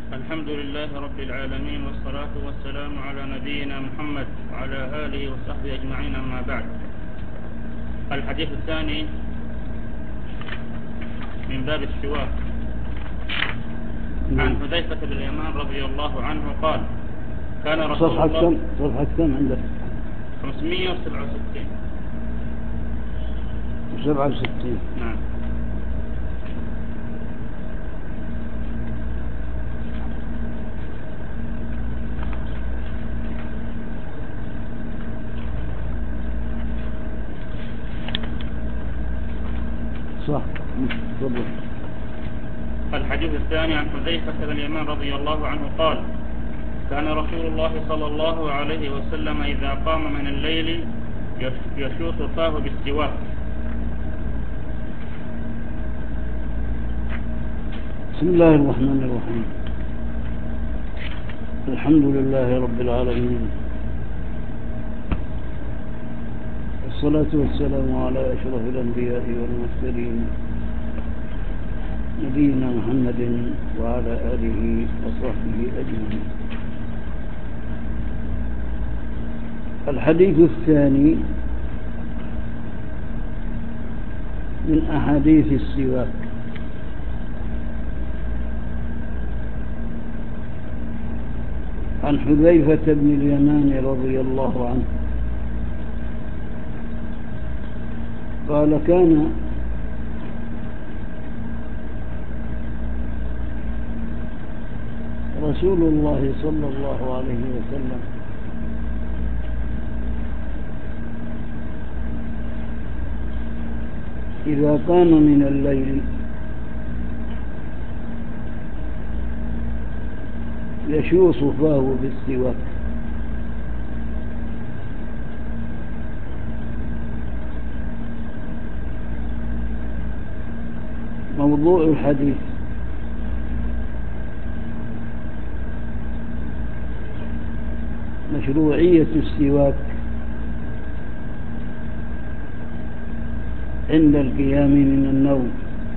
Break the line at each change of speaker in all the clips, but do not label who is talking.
الحمد لله رب العالمين، والصلاة والسلام على نبينا محمد وعلى آله وصحبه أجمعين، أما بعد. الحديث الثاني من باب السواك، عن حذيفة بن اليمان رضي الله عنه قال: كان رسول الله
صفحة كم عندك؟
567.
67.
نعم.
صح. تفضل.
الحديث الثاني عن حذيفة بن اليمان رضي الله عنه قال: كان رسول الله صلى الله عليه وسلم إذا قام من الليل يشوط فاه بالسواك.
بسم الله الرحمن الرحيم. الحمد لله رب العالمين، والصلاة والسلام على أشرف الأنبياء والمرسلين نبينا محمد وعلى آله وصحبه أجمعين. الحديث الثاني من أحاديث السواك. عن حذيفة بن اليمان رضي الله عنه قال: كان رسول الله صلى الله عليه وسلم إذا قام من الليل يشوص فاه بالسواك. موضوع الحديث: مشروعية السواك عند القيام من النوم.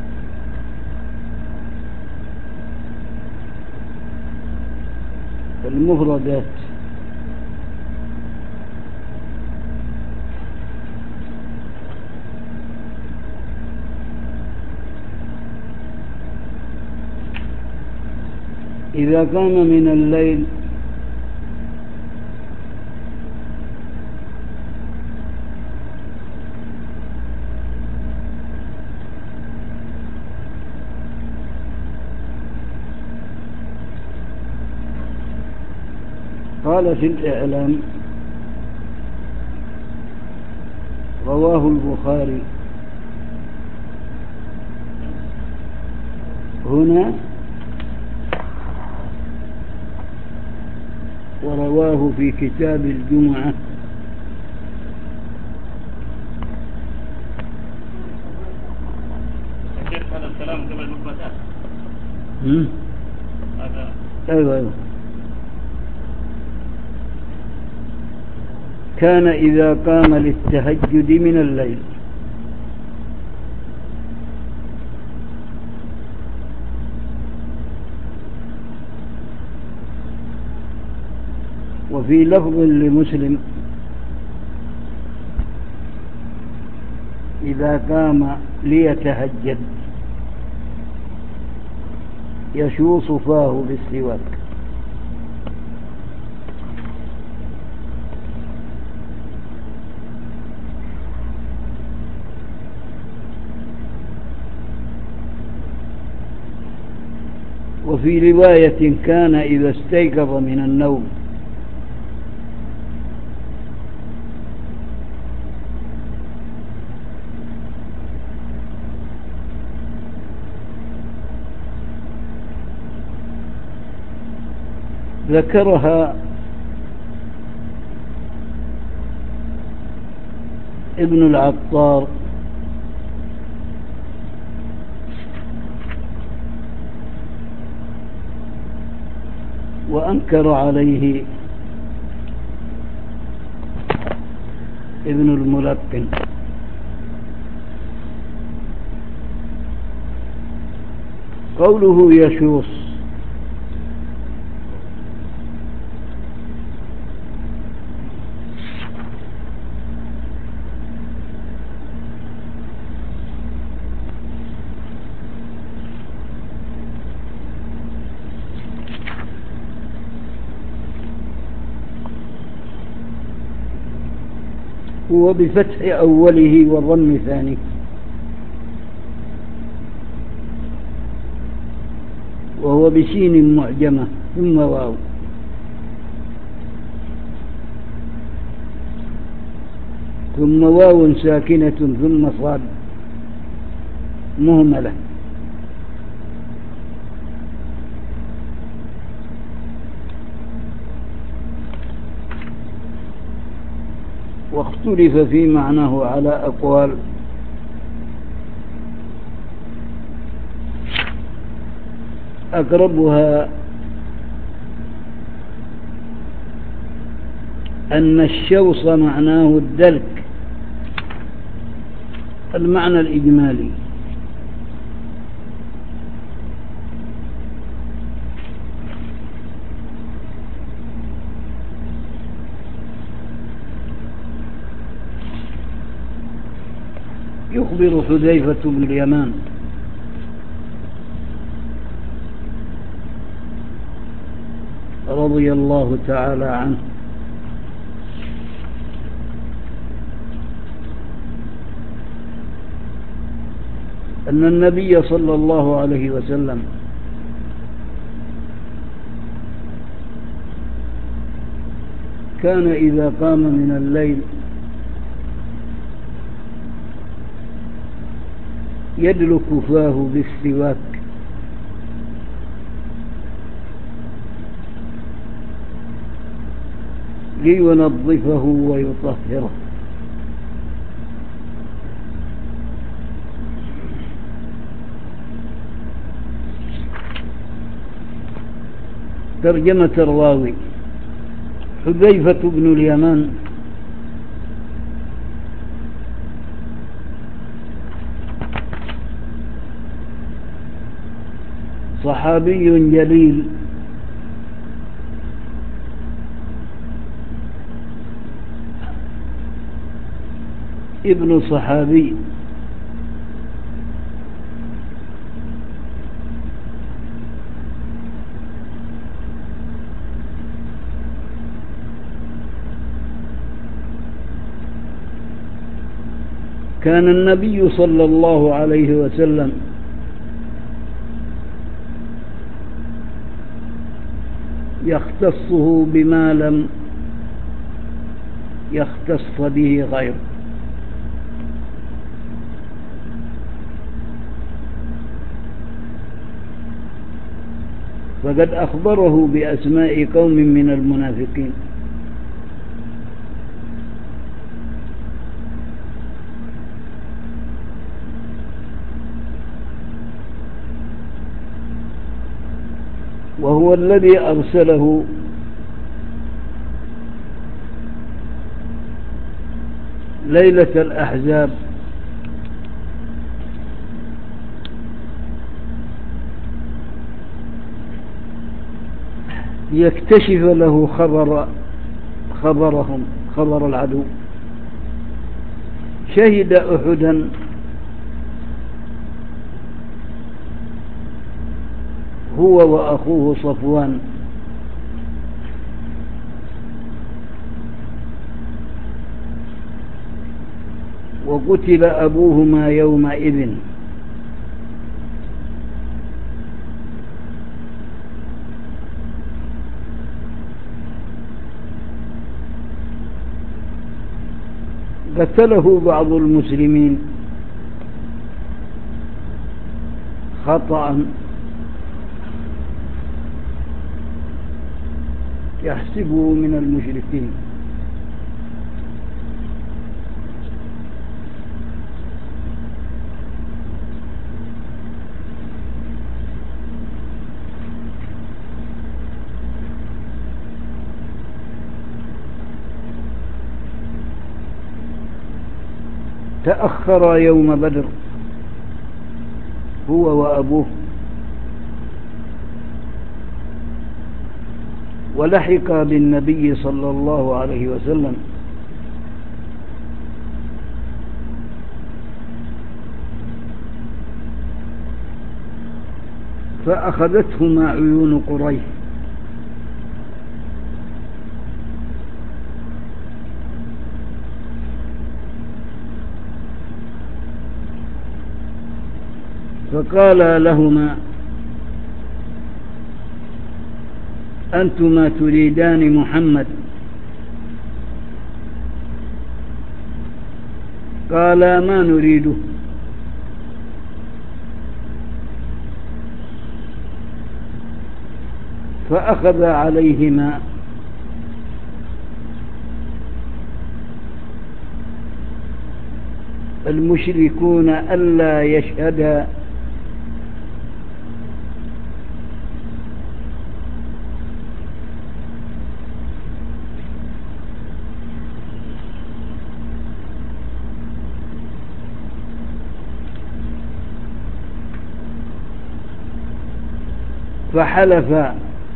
المفردات: إذا قام من الليل قال في الإعلام: رواه البخاري. هنا ورواه في كتاب الجمعة.
هذا الكلام قبل المفردات. هذا
أيوة. كان إذا قام للتهجد من الليل وفي لفظ لمسلم: إذا قام ليتهجد يشوص فاه بالسواك. وفي رواية: كان إذا استيقظ من النوم ذكرها ابن العطار وأنكر عليه ابن الملقن. قوله يشوص هو بفتح أوله والضم ثاني، وهو بسين معجمة ثم واو، ثم واو ساكنة ثم صاد مهملة. واختلف في معناه على أقوال، أقربها أن الشوص معناه الدلك، المعنى الإجمالي، يخبر حذيفة بن اليمان رضي الله تعالى عنه أن النبي صلى الله عليه وسلم كان إذا قام من الليل يدلك فاه بالسواك لينظفه ويطهره. ترجمة الراوي: حذيفة بن اليمان صحابي جليل ابن صحابي، كان النبي صلى الله عليه وسلم يختصه بما لم يختص به غيره، فقد أخبره بأسماء قوم من المنافقين، وهو الذي أرسله ليلة الأحزاب يكتشف له خبر العدو. شهد أحدا هو وأخوه صفوان، وقتل أبوهما يومئذ، قتله بعض المسلمين خطأ يحسبه من المشركين، تأخر يوم بدر هو وأبوه، ولحق بالنبي صلى الله عليه وسلم، فأخذتهما عيون قريش، فقال لهما: أنتما تريدان محمد؟ قالا: ما نريده. فأخذ عليهما المشركون ألا يشهدا فحلف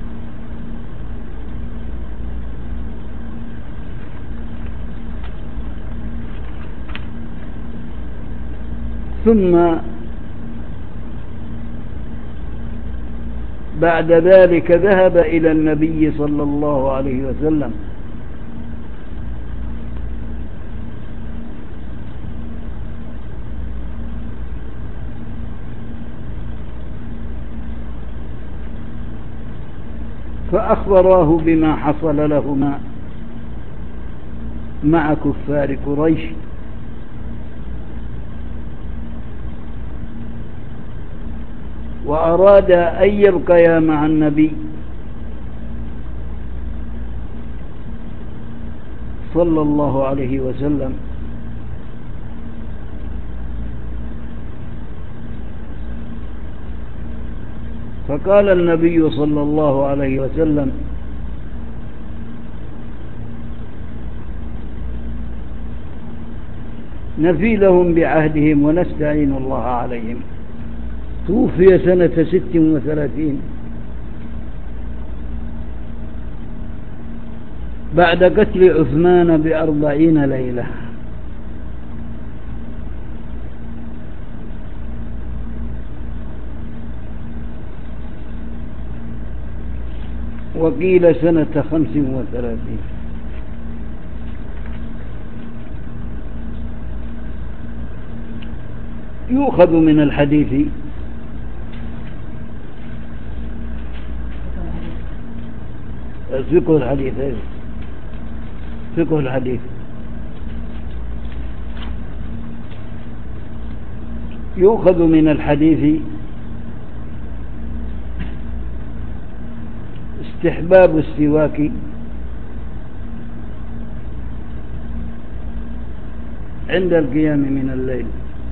ثم بعد ذلك ذهب إلى النبي صلى الله عليه وسلم فأخبراه بما حصل لهما مع كفار قريش، وأراد أن يبقيا مع النبي صلى الله عليه وسلم، فقال النبي صلى الله عليه وسلم: نفي لهم بعهدهم ونستعين الله عليهم. توفي سنة 36 بعد قتل عثمان ب40 ليلة. وقيل سنة 35. يؤخذ من الحديث فقه الحديث فقه الحديث يؤخذ من الحديث استحباب السواك عند القيام من الليل،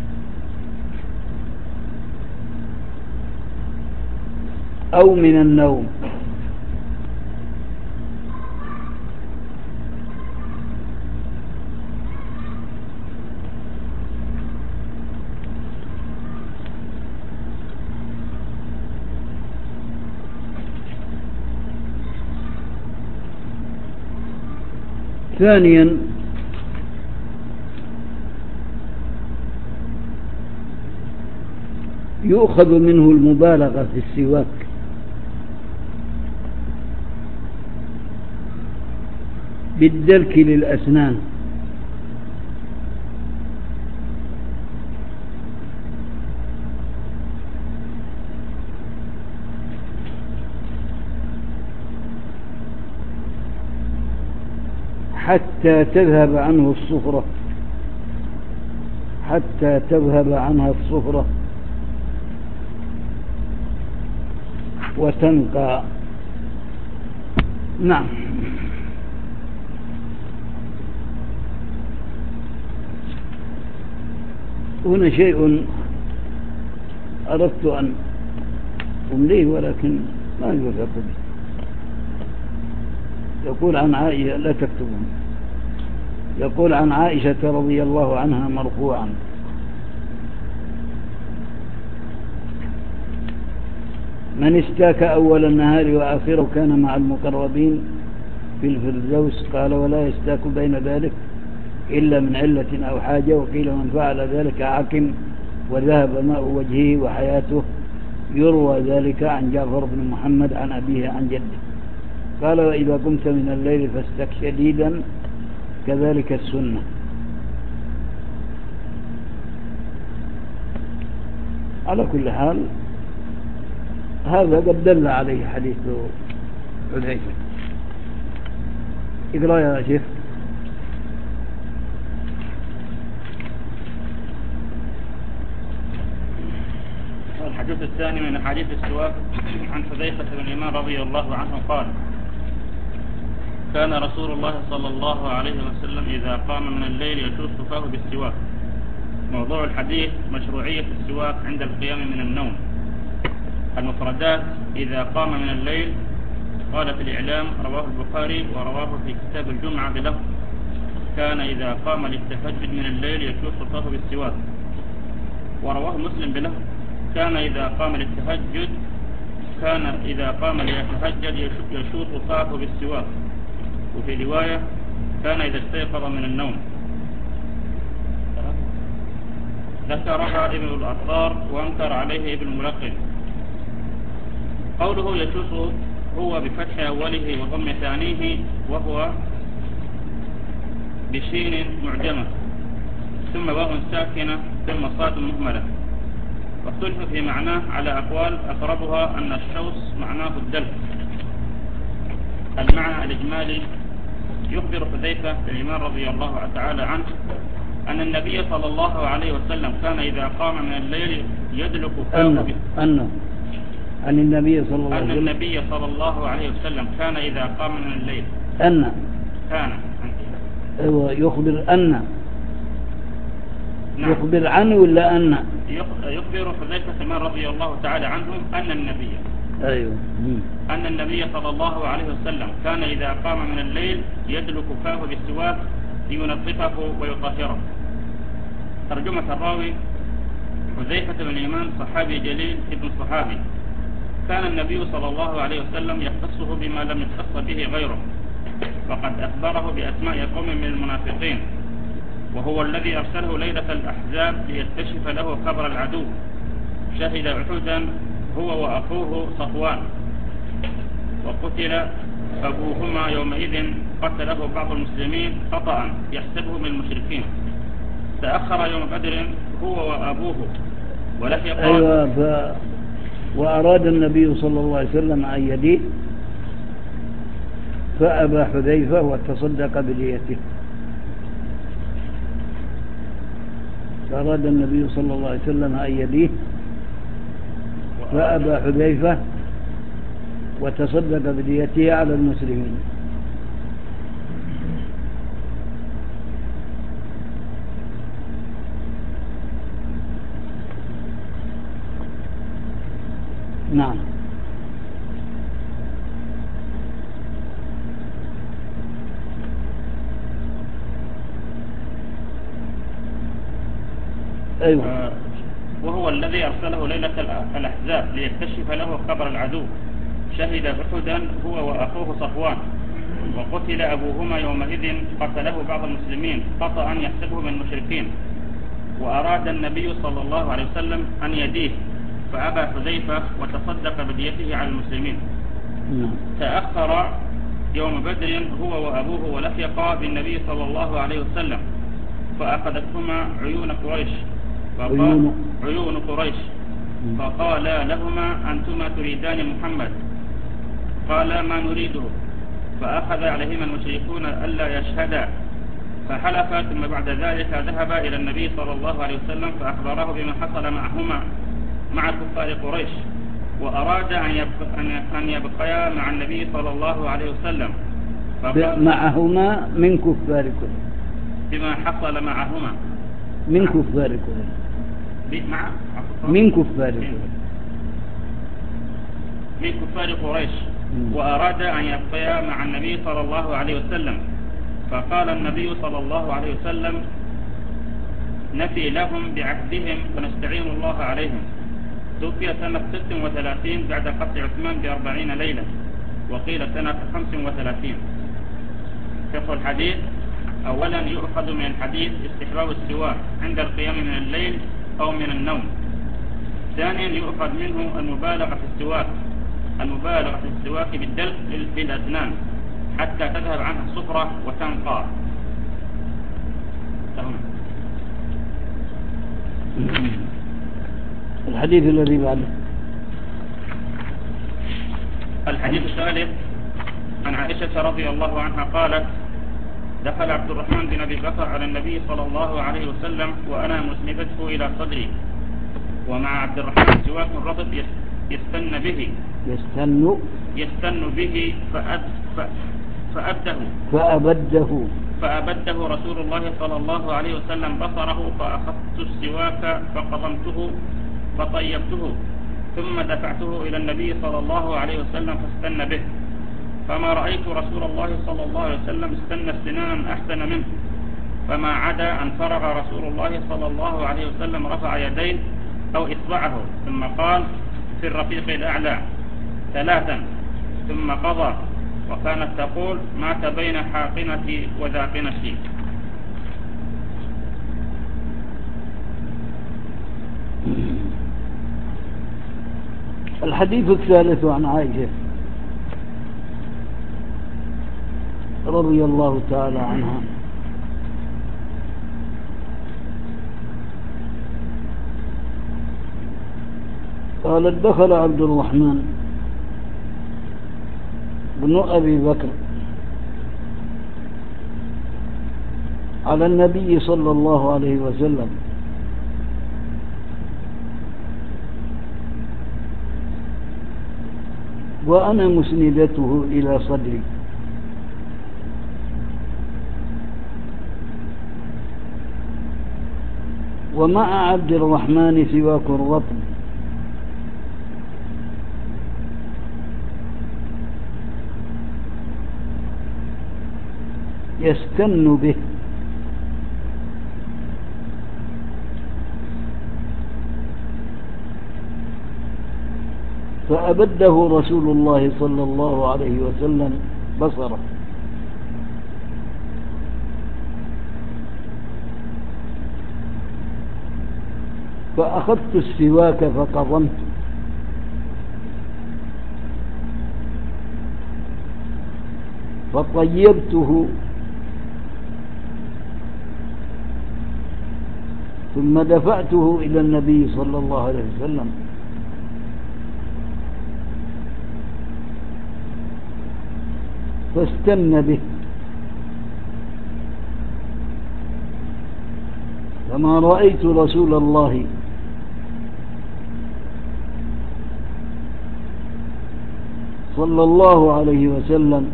أو من النوم، ثانيا يؤخذ منه المبالغة في السواك بالدلك للأسنان، حتى تذهب عنه الصفرة، حتى تذهب عنها الصفرة وتنقى. نعم. هنا شيء أردت أن أمليه ولكن ما يوثق به. يقول عن عائشة، لا تكتبون، يقول عن عائشة رضي الله عنها مرفوعا: من استاك أول النهار وآخره كان مع المقربين في الفردوس. قال: ولا يستاك بين ذلك إلا من علة أو حاجة. وقيل: من فعل ذلك عقم وذهب ماء وجهه وحياته. يروى ذلك عن جعفر بن محمد عن أبيه عن جده. قال: وإذا قمت من الليل فاستك شديدا، كذلك السنة. على كل حال هذا قد دل عليه حديث حذيفة. اقرأ يا شيخ.
الحديث الثاني من حديث السواك عن حذيفة بن اليمان رضي الله عنه قال: كان رسول الله صلى الله عليه وسلم إذا قام من الليل يشوف فاه بالسواك. موضوع الحديث مشروعية السواك عند القيام من النوم. المفردات: إذا قام من الليل، قال في الإعلام رواه البخاري ورواه في كتاب الجمعة بلفظ: كان إذا قام للتهجد من الليل يشوف فاه بالسواك. ورواه مسلم بلفظ: كان إذا قام للتهجد يشوط فاه بالسواك. وفي رواية: كان إذا استيقظ من النوم. ذكرها ابن الأطار وانكر عليه ابن الملقن. قوله يشوط هو بفتح أوله وضم ثانيه، وهو بشين معجمة ثم واو ساكنة ثم صاد مهملة. واختلف في معناه على أقوال، أقربها أن الشوص معناه الدلك. المعنى الإجمالي: يخبر حذيفة بن اليمان رضي الله تعالى عنه أن النبي صلى الله عليه وسلم كان إذا قام من الليل يدلك فاه
أن النبي
صلى الله عليه وسلم كان إذا قام من الليل
يخبر أن
نعم.
يخبر عنه ولا أن
يخبر حذيفة بن اليمان رضي الله تعالى عنه أن النبي صلى الله عليه وسلم كان إذا قام من الليل يدلك فاه بالسواك لينظفه ويطهره. ترجمة الراوي: حذيفة بن اليمان صحابي جليل ابن صحابي، كان النبي صلى الله عليه وسلم يختصه بما لم يختص به غيره، وقد أخبره بأسماء قوم من المنافقين، وهو الذي أرسله ليلة الأحزاب ليكتشف له خبر العدو. شهد أحدا هو وأخوه صفوان، وقتل أبوهما يومئذ، قتله بعض المسلمين خطأ يحسبه من المشركين. تأخر يوم بدر هو وأبوه ولحق
وأراد النبي صلى الله عليه وسلم أن يديه فأبى حذيفة وتصدق بديته. فأراد النبي صلى الله عليه وسلم أن يديه فأبى حذيفة وتصدق بديته على المسلمين. نعم. أيوة.
وهو الذي أرسله ليلة الأحزاب ليكتشف له خبر العدو. شهد أحدا هو وأخوه صفوان، وقتل أبوهما يومئذ، قتله بعض المسلمين خطأ يحسبه من المشركين. وأراد النبي صلى الله عليه وسلم أن يديه فأبى حذيفة وتصدق بديته على المسلمين. تأخر يوم بدر هو وأبوه ولحق بالنبي صلى الله عليه وسلم، فأخذتهما عيون قريش فقال لهما: أنتما تريدان محمد؟ قال: ما نريده. فأخذ عليهما المشركون ألا يشهدا، فحلفا، ثم بعد ذلك ذهبا إلى النبي صلى الله عليه وسلم فأخبره بما حصل معهما مع كفار قريش، وأراد أن يبقيا مع النبي صلى الله عليه وسلم.
معهما من كفار قريش،
بما حصل معهما
من كفار قريش،
من كفار قريش، وأراد أن يبقيا مع النبي صلى الله عليه وسلم. فقال النبي صلى الله عليه وسلم: نفي لهم بعهدهم ونستعين الله عليهم. توفي سنة 36 بعد قتل عثمان ب40 ليلة، وقيل سنة 35. فقه الحديث: أولا يؤخذ من الحديث استحباب السواك عند القيام من الليل أو من النوم. ثانيا يؤخذ منه المبالغة في السواك بالدلك بالأسنان حتى تذهب عنها الصفرة وتنقى.
الحديث الذي بعده.
الحديث الثالث عن عائشة رضي الله عنها قالت: دخل عبد الرحمن بن أبي بكر على النبي صلى الله عليه وسلم وأنا مسندته إلى صدري، ومع عبد الرحمن سواك رطب يستن به فأبده رسول الله صلى الله عليه وسلم بصره، فأخذت السواك فقضمته فطيبته، ثم دفعته إلى النبي صلى الله عليه وسلم فاستن به، فما رأيت رسول الله صلى الله عليه وسلم استنى استنانا أحسن منه، فما عدا أن فرغ رسول الله صلى الله عليه وسلم رفع يديه أو إصبعه، ثم قال: في الرفيق الأعلى 3، ثم قضى، وكانت تقول: مات بين حاقنتي وذاقنتي.
الحديث الثالث عن عائشة رضي الله تعالى عنها قالت: دخل عبد الرحمن بن أبي بكر على النبي صلى الله عليه وسلم وأنا مسندته إلى صدري، ومع عبد الرحمن سواك رطب يستن به، فأبده رسول الله صلى الله عليه وسلم بصره، فأخذت السواك فقضمت، فطيبته، ثم دفعته إلى النبي صلى الله عليه وسلم فاستن به، فما رأيت رسول الله صلى الله عليه وسلم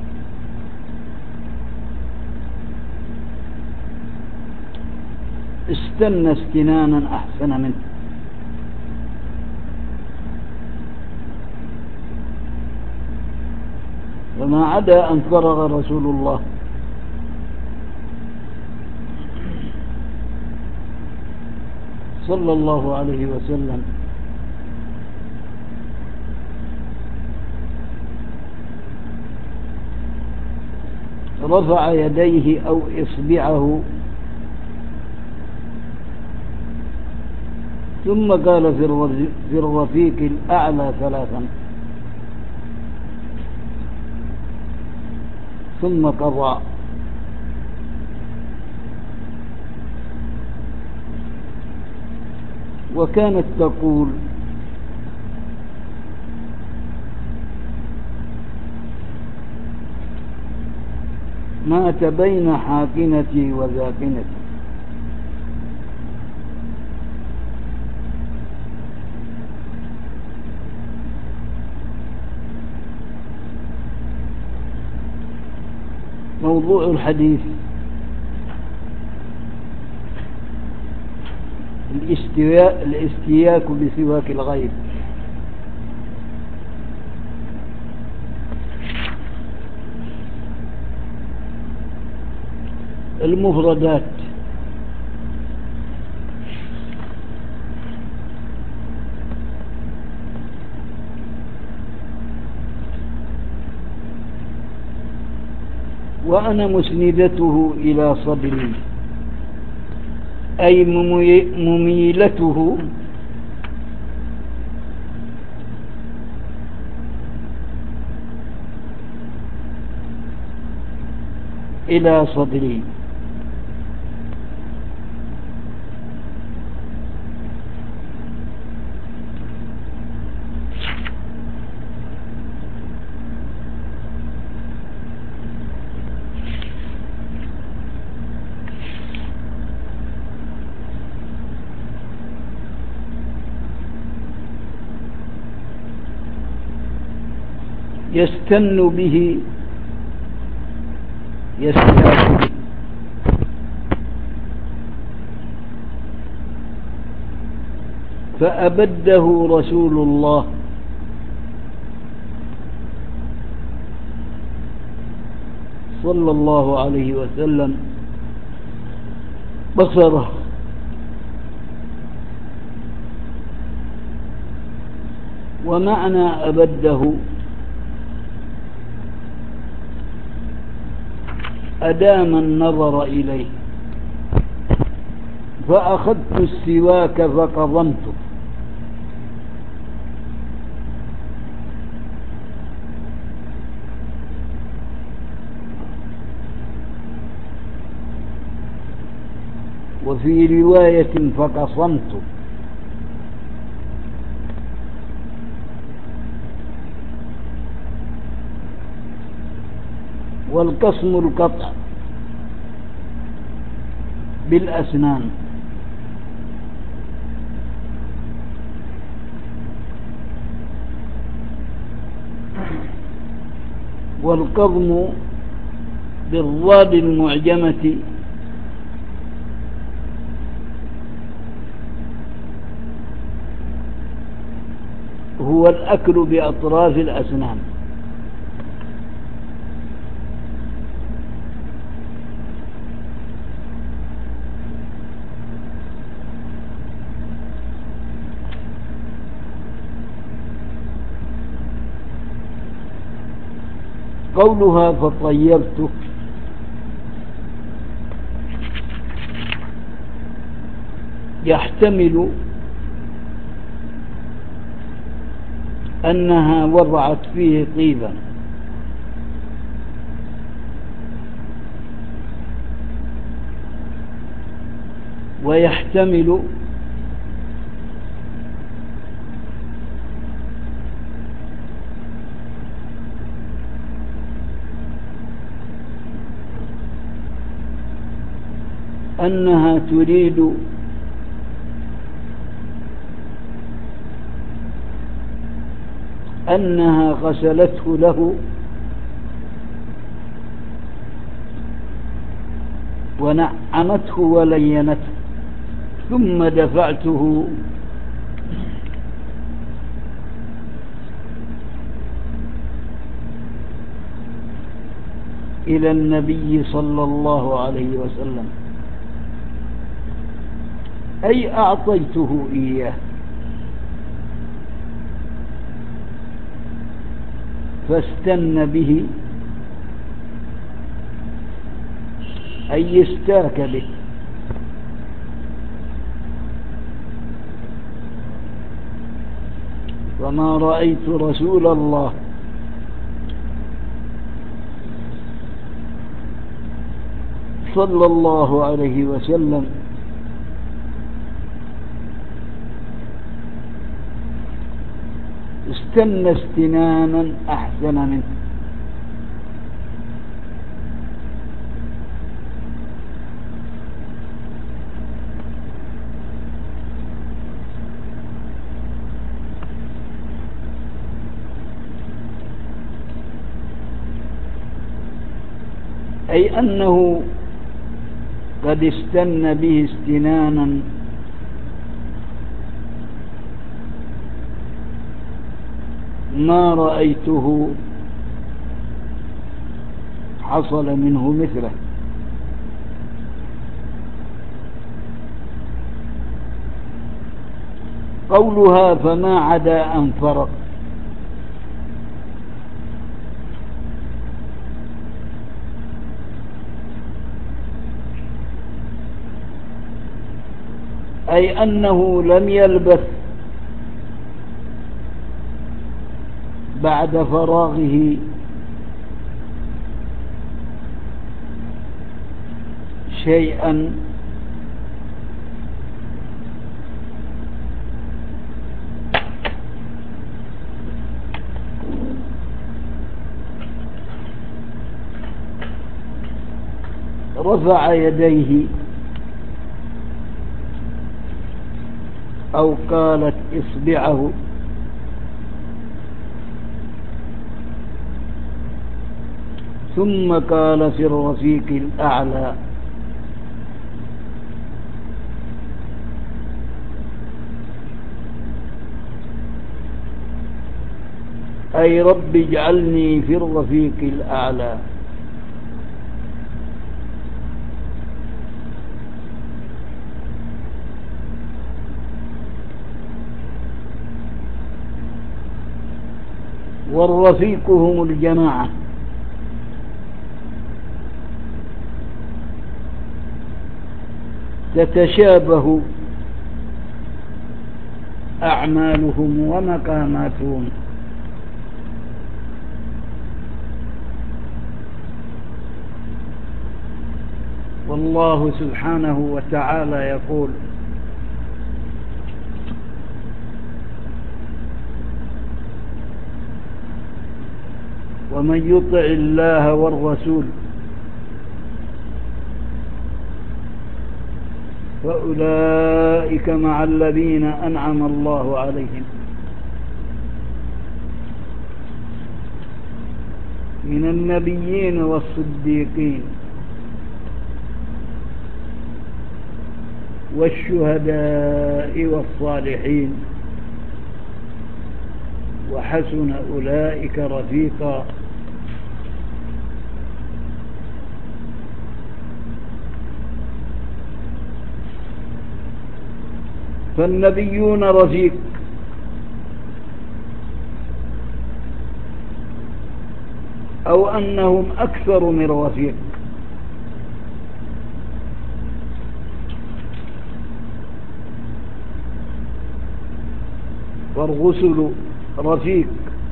استنى استنانا أحسن منه، وما عدا أن فرغ رسول الله صلى الله عليه وسلم رفع يديه أو إصبعه، ثم قال: في الرفيق الأعلى 3، ثم قضى. وكانت تقول: مات بين حاقنتي وذاقنتي. موضوع الحديث: الاستياك بسواك الغيب. المفردات: وأنا مسندته إلى صدري، أي مميلته إلى صدري، يستن به يستاك به. فأبده رسول الله صلى الله عليه وسلم بصره، ومعنى أبده أدام النظر إليه. فأخذت السواك فقضمته، وفي رواية فقصمته. والقصم القطع بالأسنان، والقضم بالضاد المعجمة هو الأكل بأطراف الأسنان. قولها فطيرته يحتمل أنها وضعت فيه طيبا، ويحتمل أنها تريد أنها غسلته له ونعمته ولينته، ثم دفعته إلى النبي صلى الله عليه وسلم، أي أعطيته إياه. فاستن به أي استاك به. وما رأيت رسول الله صلى الله عليه وسلم استن استنانا أحسن منه. أي أنه قد استن به استنانا ما رأيته حصل منه مثله. قولها فما عدا أن فرق، أي أنه لم يلبث بعد فراغه شيئا رفع يديه أو قالت إصبعه ثم قال في الرفيق الأعلى أي رب اجعلني في الرفيق الأعلى. والرفيق هم الجماعة، تتشابه أعمالهم ومقاماتهم. والله سبحانه وتعالى يقول: ومن يطع الله والرسول فأولئك مع الذين أنعم الله عليهم من النبيين والصديقين والشهداء والصالحين وحسن أولئك رفيقا. فالنبيون رفيق، أو أنهم أكثر من رفيق. والرسل رفيق،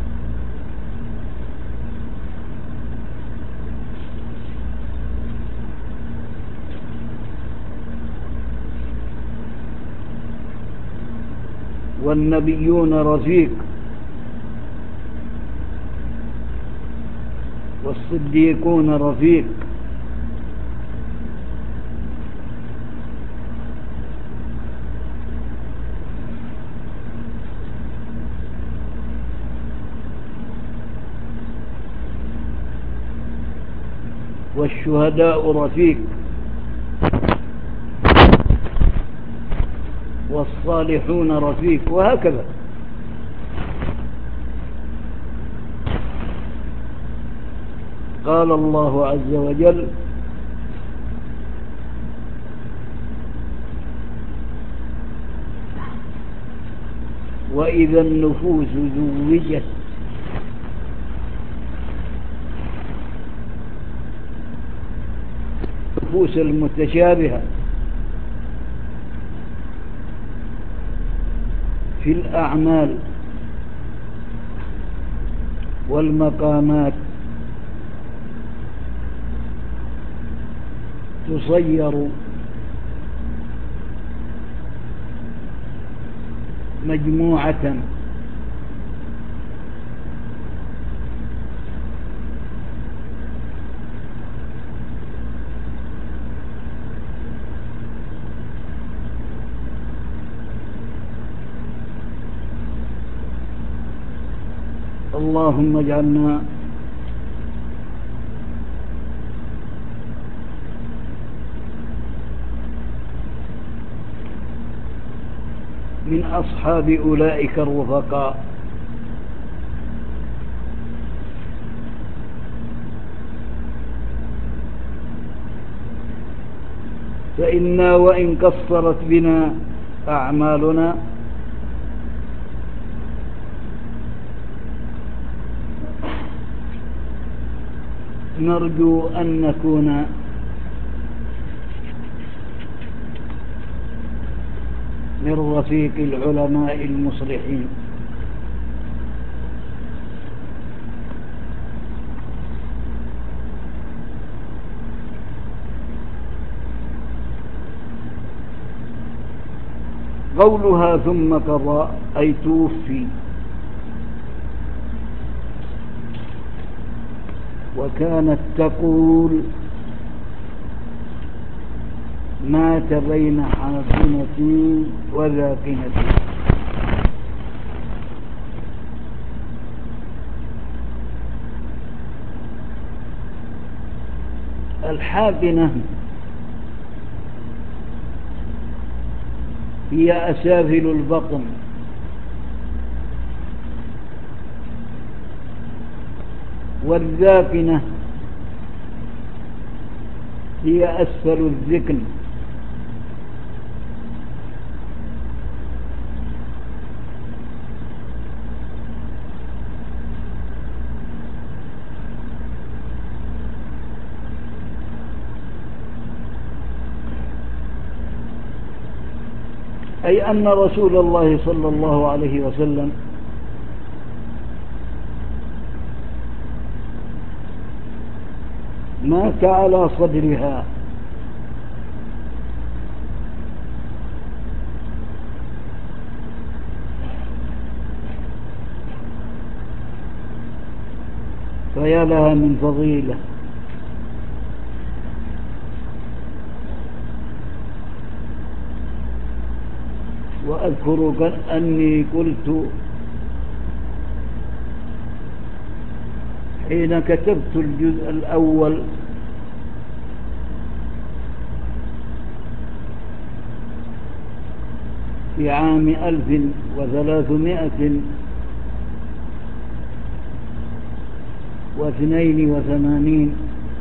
والنبيون رفيق، والصديقون رفيق، والشهداء رفيق، والصالحون رفيق، وهكذا. قال الله عز وجل: وإذا النفوس زوجت النفوس المتشابهة في الأعمال والمقامات تصير مجموعة اللهم اجعلنا من أصحاب أولئك الرفقاء. فإنا وإن قصرت بنا أعمالنا نرجو أن نكون من رفيق العلماء المصلحين. قولها ثم قضى أي توفي. وكانت تقول: مات بين حافنتي وذاقنتي. الحاقنة هي أسافل البطن، والذاقنة هي أسفل الذقن. أي أن رسول الله صلى الله عليه وسلم مات على صدرها، فيا لها من فضيلة. وأذكر أني قلت حين كتبت الجزء الأول في عام 1382،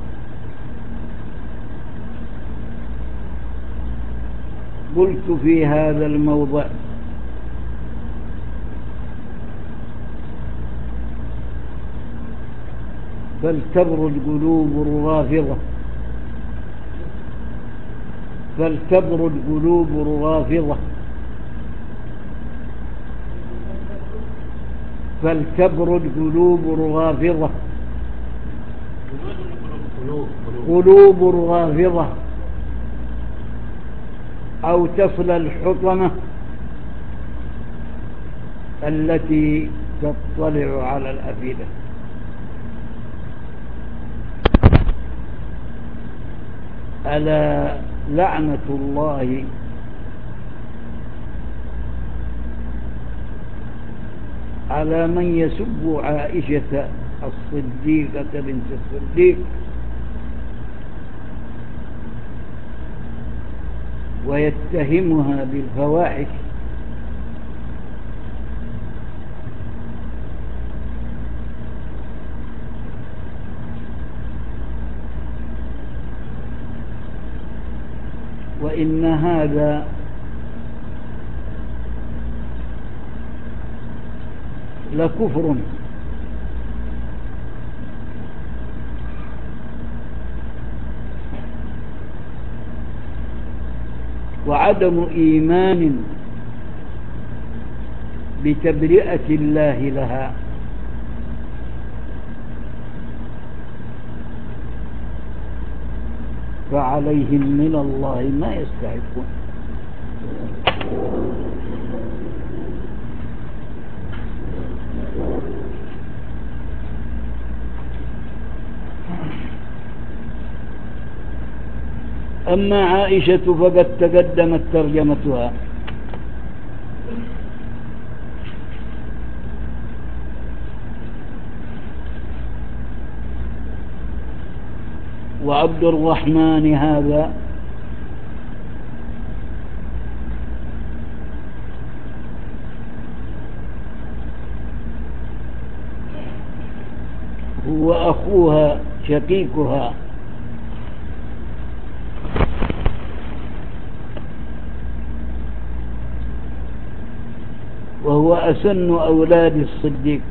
قلت في هذا الموضع: فلتبرد قلوب الرافضة، فلتبرد قلوب الرافضة، فلتبرد قلوب الرافضة، قلوب الرافضة، أو تصل الحطمة التي تطلع على الأفئدة. ألا لعنة الله على من يسب عائشة الصديقة بنت الصديق ويتهمها بالفواحش، وإن هذا لكفر وعدم إيمان بتبرئة الله لها، فعليهم من الله ما يستحقون. أما عائشة فقد تقدمت ترجمتها، وعبد الرحمن هذا هو أخوها شقيقها، وهو أسن أولاد الصديق،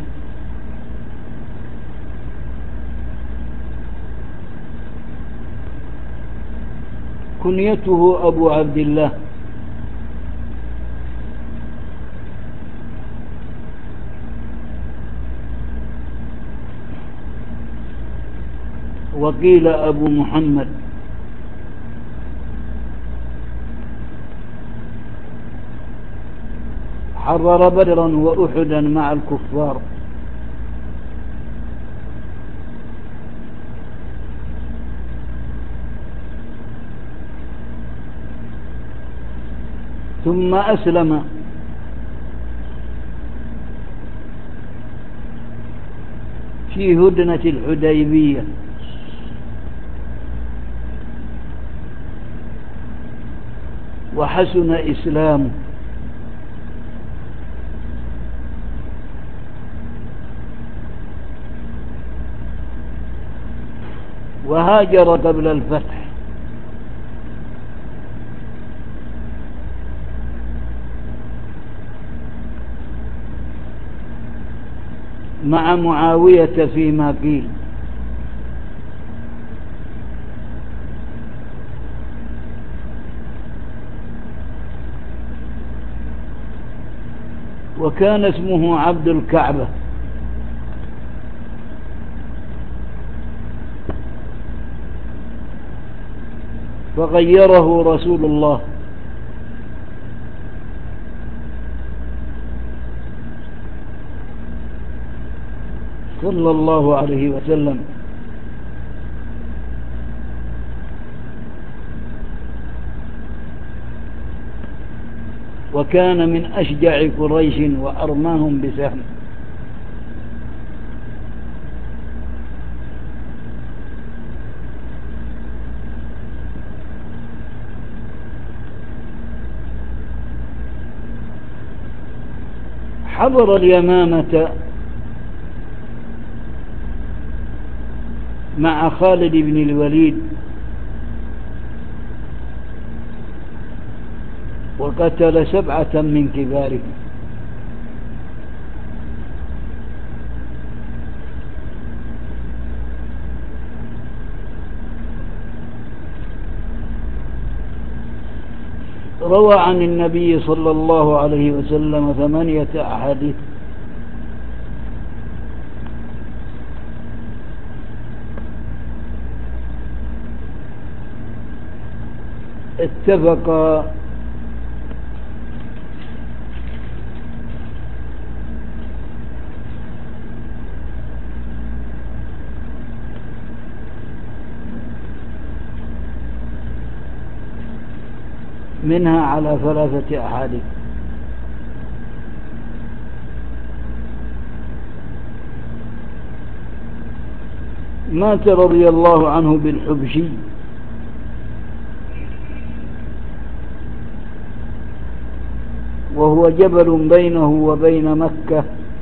كنيته أبو عبد الله، وقيل أبو محمد، حرر بدرا وأحدا مع الكفار، ثم أسلم في هدنة الحديبية، وحسن إسلامه، وهاجر قبل الفتح، مع معاوية فيما قيل، وكان اسمه عبد الكعبة، فغيره رسول الله صلى الله عليه وسلم، وكان من أشجع قريش وأرماهم بسهم. حضر اليمامة مع خالد بن الوليد، وقتل 7 من كبارهم. روى عن النبي صلى الله عليه وسلم 8 أحاديث، اتفق منها على 3 أحاديث. مات رضي الله عنه بالحبشي، وهو جبل بينه وبين مكة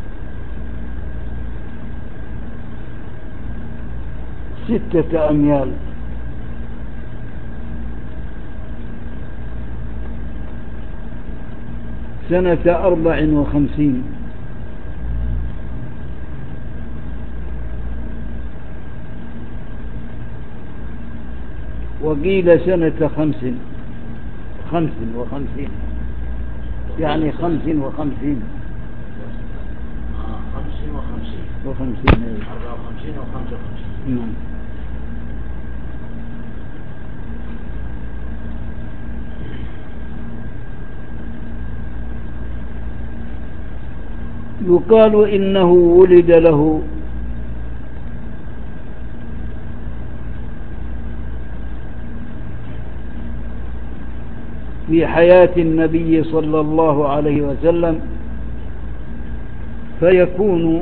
6 أميال، سنة 54، وقيل سنة 55، يعني 55
55
و50
54 و55.
نعم. يقال إنه ولد له في حياة النبي صلى الله عليه وسلم، فيكون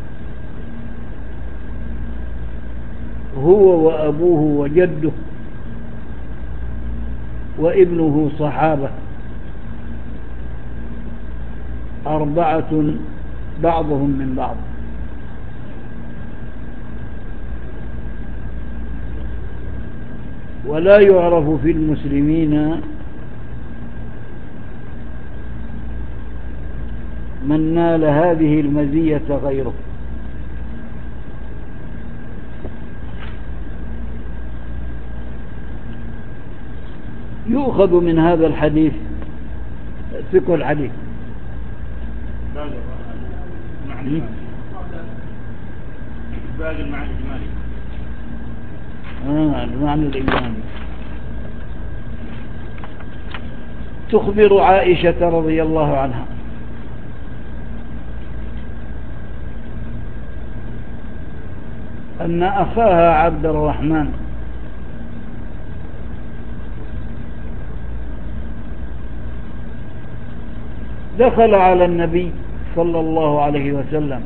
هو وأبوه وجده وابنه صحابة 4 بعضهم من بعض. ولا يعرف في المسلمين من نال هذه المزية غيره. يؤخذ من هذا الحديث ثقل الحديث،
باقي المعنى الإجمالي.
المعنى الإجمالي. تخبر عائشة رضي الله عنها أن أخاها عبد الرحمن دخل على النبي صلى الله عليه وسلم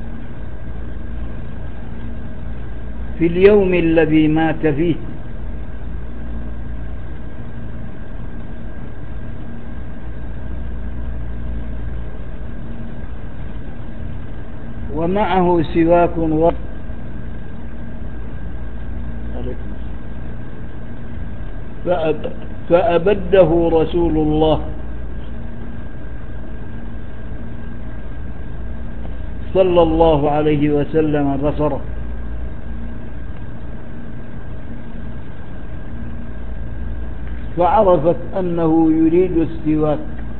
في اليوم الذي مات فيه ومعه سواك فأبده رسول الله صلى الله عليه وسلم بصره، فعرفت أنه يريد السواك،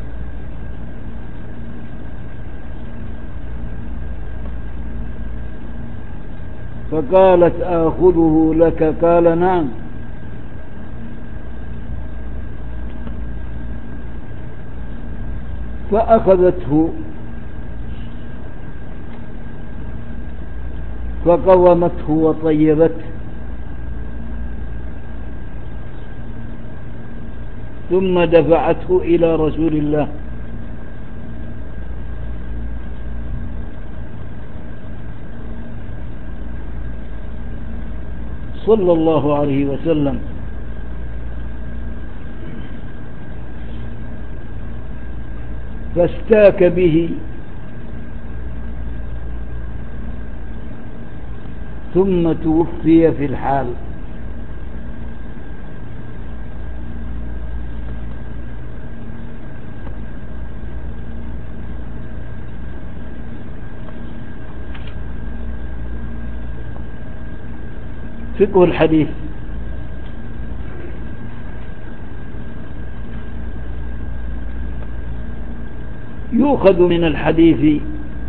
فقالت آخذه لك؟ قال نعم. فأخذته فقومته وطيبته، ثم دفعته إلى رسول الله صلى الله عليه وسلم، فاستاك به، ثم توفي في الحال. فقه الحديث: يؤخذ من الحديث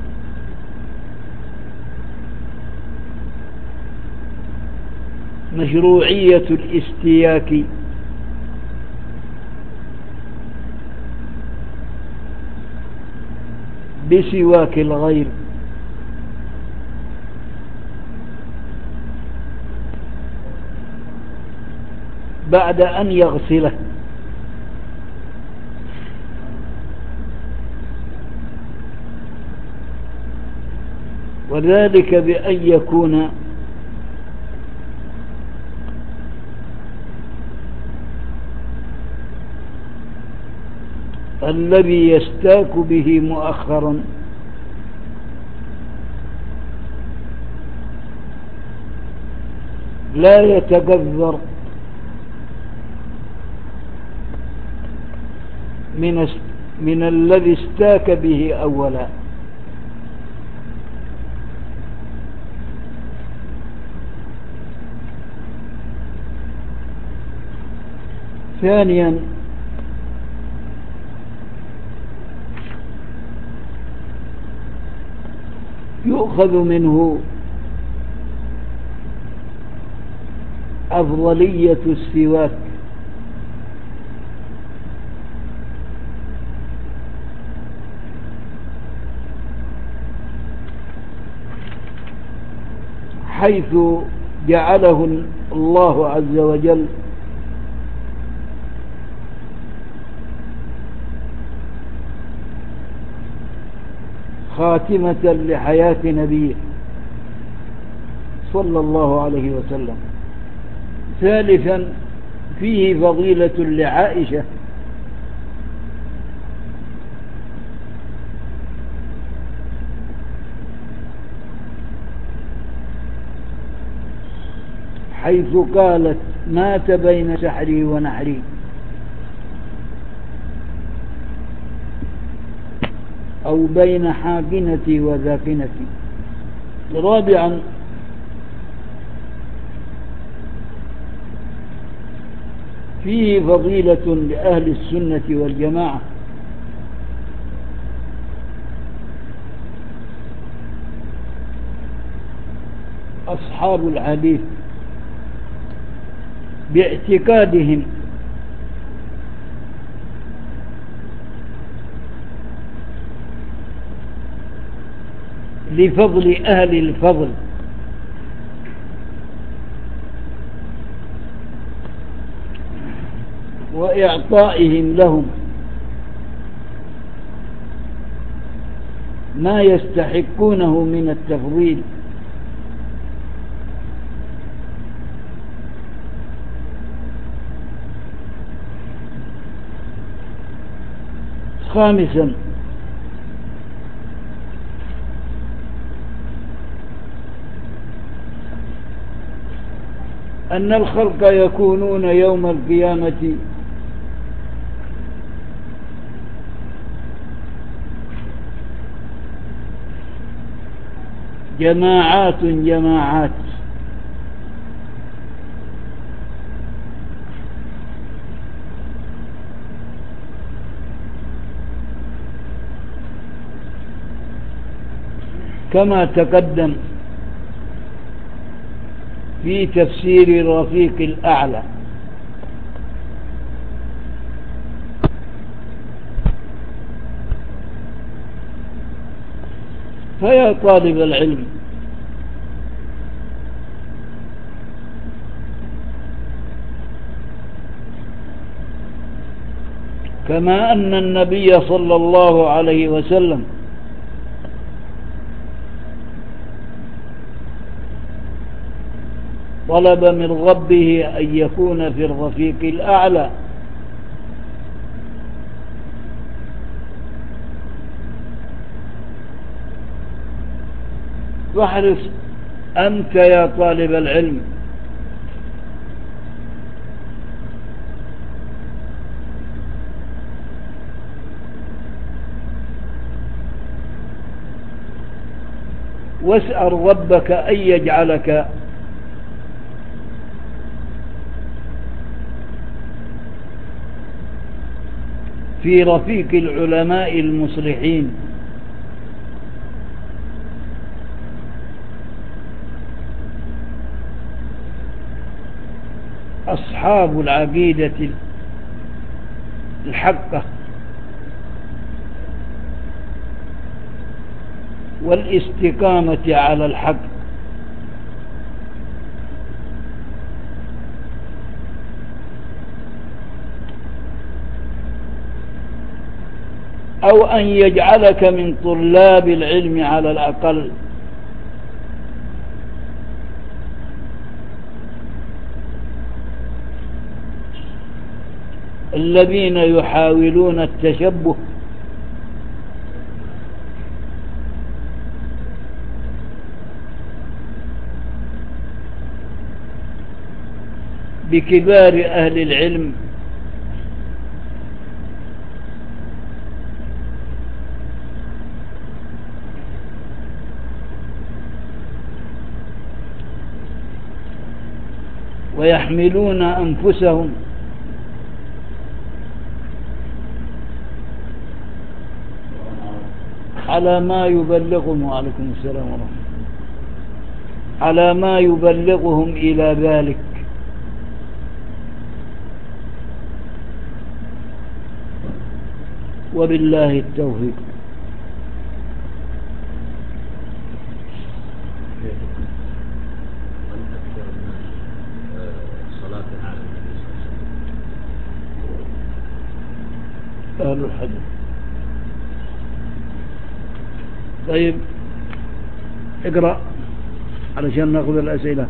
مشروعية الاستياك بسواك الغير، بعد أن يغسله، وذلك بأن يكون الذي يستاك به مؤخرا لا يتكذر من الذي استاك به أولا. ثانيا: يؤخذ منه أفضلية السواك، حيث جعله الله عز وجل خاتمة لحياة نبيه صلى الله عليه وسلم. ثالثا: فيه فضيلة لعائشة حيث قالت: مات بين سحري ونحري، أو بين حاقنتي وذاقنتي. رابعا: فيه فضيلة لأهل السنة والجماعة، أصحاب الحديث، باعتقادهم لفضل أهل الفضل وإعطائهم لهم ما يستحقونه من التفضيل. خامسا: أن الخلق يكونون يوم القيامة جماعات جماعات، كما تقدم في تفسير الرفيق الأعلى. فيا طالب العلم، كما أن النبي صلى الله عليه وسلم طلب من ربه أن يكون في الرفيق الأعلى، واحرص أنت يا طالب العلم واسأل ربك أن يجعلك في رفيق العلماء المصلحين، أصحاب العقيدة الحقة والاستقامة على الحق، أو أن يجعلك من طلاب العلم على الأقل، الذين يحاولون التشبه بكبار أهل العلم ويحملون أنفسهم على ما يبلغهم، وعليكم السلام ورحمة الله، على ما يبلغهم إلى ذلك. وبالله التوفيق. أهل الحديث. طيب اقرأ علشان نأخذ الأسئلة.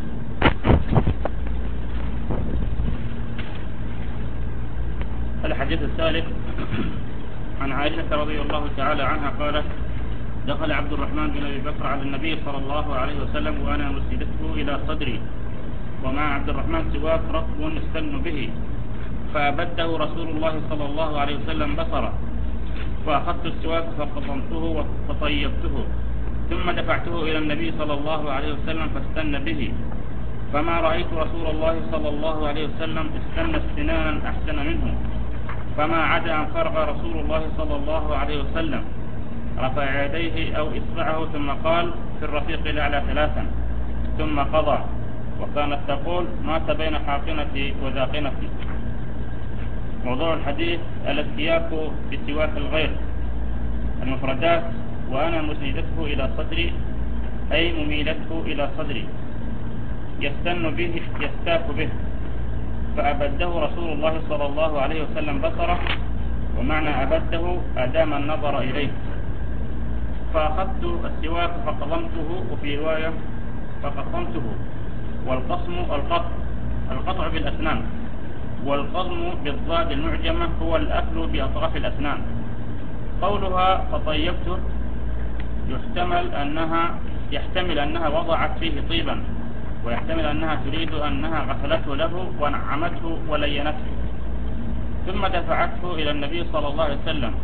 الحديث الثالث عن عائشة رضي الله تعالى عنها قالت: دخل عبد الرحمن بن أبي بكر على النبي صلى الله عليه وسلم وأنا مسندته إلى صدري، ومع عبد الرحمن سواك رطب يستن به، فأبده رسول الله صلى الله عليه وسلم بصره، فأخذت السواك فقضمته فطيبته، ثم دفعته إلى النبي صلى الله عليه وسلم فاستن به، فما رأيت رسول الله صلى الله عليه وسلم استن استنانا أحسن منه، فما عدا أن فرغ رسول الله صلى الله عليه وسلم رفع يديه أو إصبعه ثم قال: في الرفيق الأعلى ثلاثا، ثم قضى، وكانت تقول: مات بين حاقنتي وذاقنتي. موضوع الحديث: الاستياك بسواك الغير. المفردات: وأنا مسندته إلى صدري أي مميلته إلى صدري، يستن به يستاك به، فأبده رسول الله صلى الله عليه وسلم بصره، ومعنى أبده أدام النظر إليه. فأخذت السواك فقضمته، وفي رواية فقصمته، والقصم القطع بالأسنان، والقضم بالضاد المعجمة هو الأكل بأطراف الأسنان. قولها فطيبته يحتمل أنها وضعت فيه طيبا، ويحتمل أنها تريد أنها غفلته له ونعمته ولينته، ثم دفعته إلى النبي صلى الله عليه وسلم،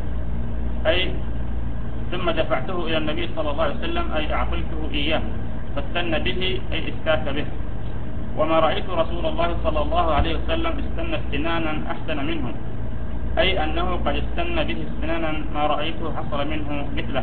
ثم دفعته إلى النبي صلى الله عليه وسلم أي أعطيته إياه فاستن به أي استاك به. وما رأيت رسول الله صلى الله عليه وسلم استنى استنانا أحسن منه، أي أنه قد استنى به استنانا ما رأيته حصل منه مثله.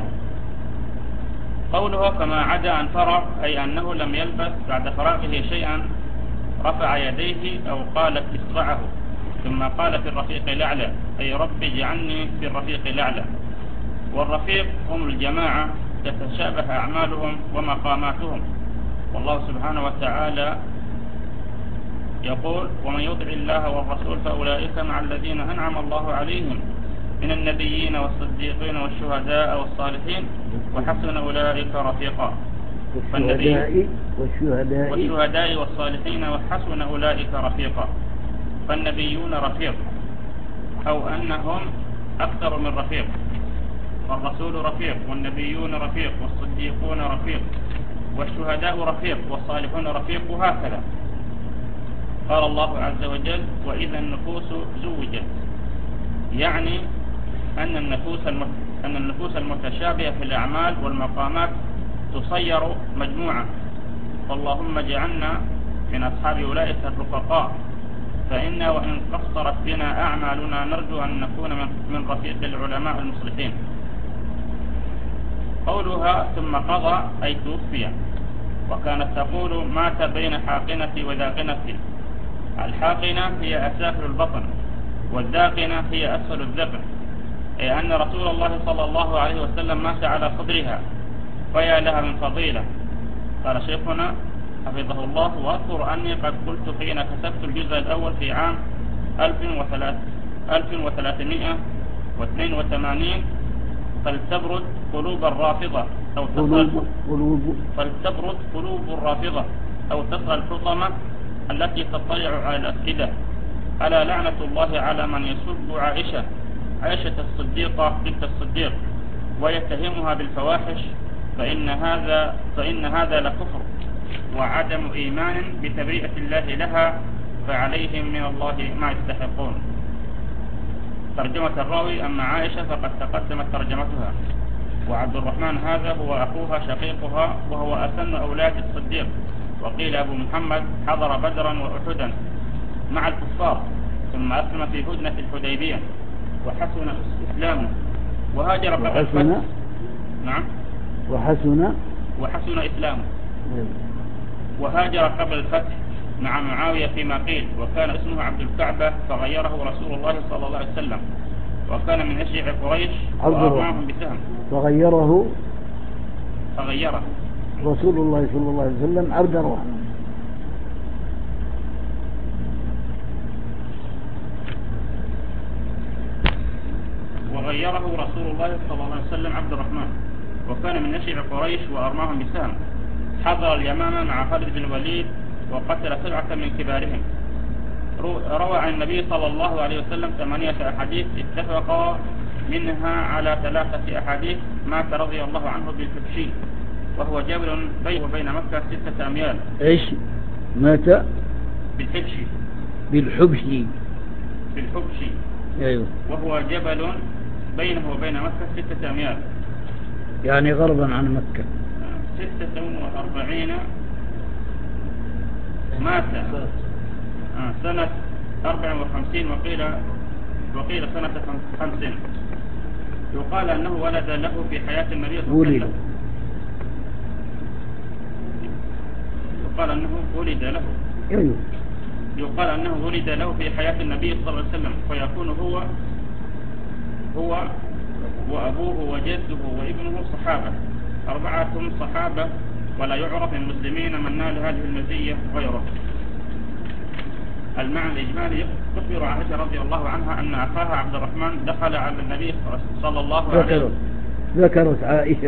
قوله كما عدا عن فرع أي أنه لم يلبس بعد فراغه شيئا رفع يديه أو قالت إصبعه، ثم قال في الرفيق الأعلى أي رب اجعلني في الرفيق الأعلى. والرفيق هم الجماعة تتشابه أعمالهم ومقاماتهم، والله سبحانه وتعالى يقول ومن يطع الله والرسول فأولئك مع الذين أنعم الله عليهم من النبيين والصديقين والشهداء والصالحين وحسن أولئك رفيقا. والشهداء والصالحين وحسن أولئك رفيقا. فالنبيون رفيق، أو أنهم أكثر من رفيق، والرسول رفيق، والنبيون رفيق، والصديقون رفيق، والشهداء رفيق، والصالحون رفيق، وهكذا. قال الله عز وجل وإذا النفوس زوجت، يعني أن النفوس المتشابهة في الأعمال والمقامات تصير مجموعة. فاللهم اجعلنا من أصحاب أولئك الرفقاء، فإنا وإن قصرت بنا أعمالنا نرجو أن نكون من رفيق العلماء المصلحين. قولها ثم قضى أي توفي، وكانت تقول مات بين حاقنتي وذاقنتي. الحاقنة هي أسافل البطن، والذاقنة هي أسفل الذقن، أي أن رسول الله صلى الله عليه وسلم مات على صدرها، فيا لها من فضيلة. قال شيخنا حفظه الله وأذكر أني قد قلت حين كتبت الجزء الأول في عام 1382 فلتبرد قلوب الرافضة أو فلتبرد قلوب الرافضة أو تصل الحطمة التي تطلع على الأفئدة. ألا لعنة الله على من يسب عائشة الصديقة بنت الصديق ويتهمها بالفواحش، فإن هذا لكفر وعدم إيمان بتبرئة الله لها، فعليهم من الله ما يستحقون. ترجمة الراوي أما عائشة فقد تقدمت ترجمتها. وعبد الرحمن هذا هو أخوها شقيقها، وهو أسن أولاد الصديق. وقيل أبو محمد حضر بدرا وأحدا مع الكفار، ثم أسلم في هدنة الحديبية وحسن إسلامه وهاجر قبل الفتح. نعم، وحسن إسلامه وهاجر قبل الفتح مع معاوية فيما قيل، وكان اسمه عبد الكعبة فغيره رسول الله صلى الله عليه وسلم، وكان من أشيع قريش وأرماهم بسهم.
فغيره
رسول
الله صلى الله عليه وسلم عبد الرحمن.
وغيره رسول الله صلى الله عليه وسلم عبد الرحمن، وكان من أشيع قريش وأرماهم بسهم. حضر اليمامة مع خالد بن الوليد وقتل 7 من كبارهم. روى عن النبي صلى الله عليه وسلم 8 أحاديث اتفق منها على 3 أحاديث. مات رضي الله عنه بالحبشي، وهو جبل بينه وبين مكة 6 أميال.
إيش مات؟
بالحبشي.
أيوه.
وهو جبل بينه وبين مكة 6 أميال،
يعني غربا عن مكة.
46. مات سنة 54 وقيل سنة 50. يقال أنه ولد له في حياة النبي صلى الله عليه وسلم. يقال أنه ولد له في حياة النبي صلى الله عليه وسلم، فيكون هو وأبوه وجده وابنه صحابة، 4 صحابة، ولا يعرف من المسلمين من نال هذه المزية غيره. المعنى الإجمالي تخبر عائشة رضي الله عنها أن أخاها عبد الرحمن دخل على النبي صلى الله عليه وسلم.
ذكرت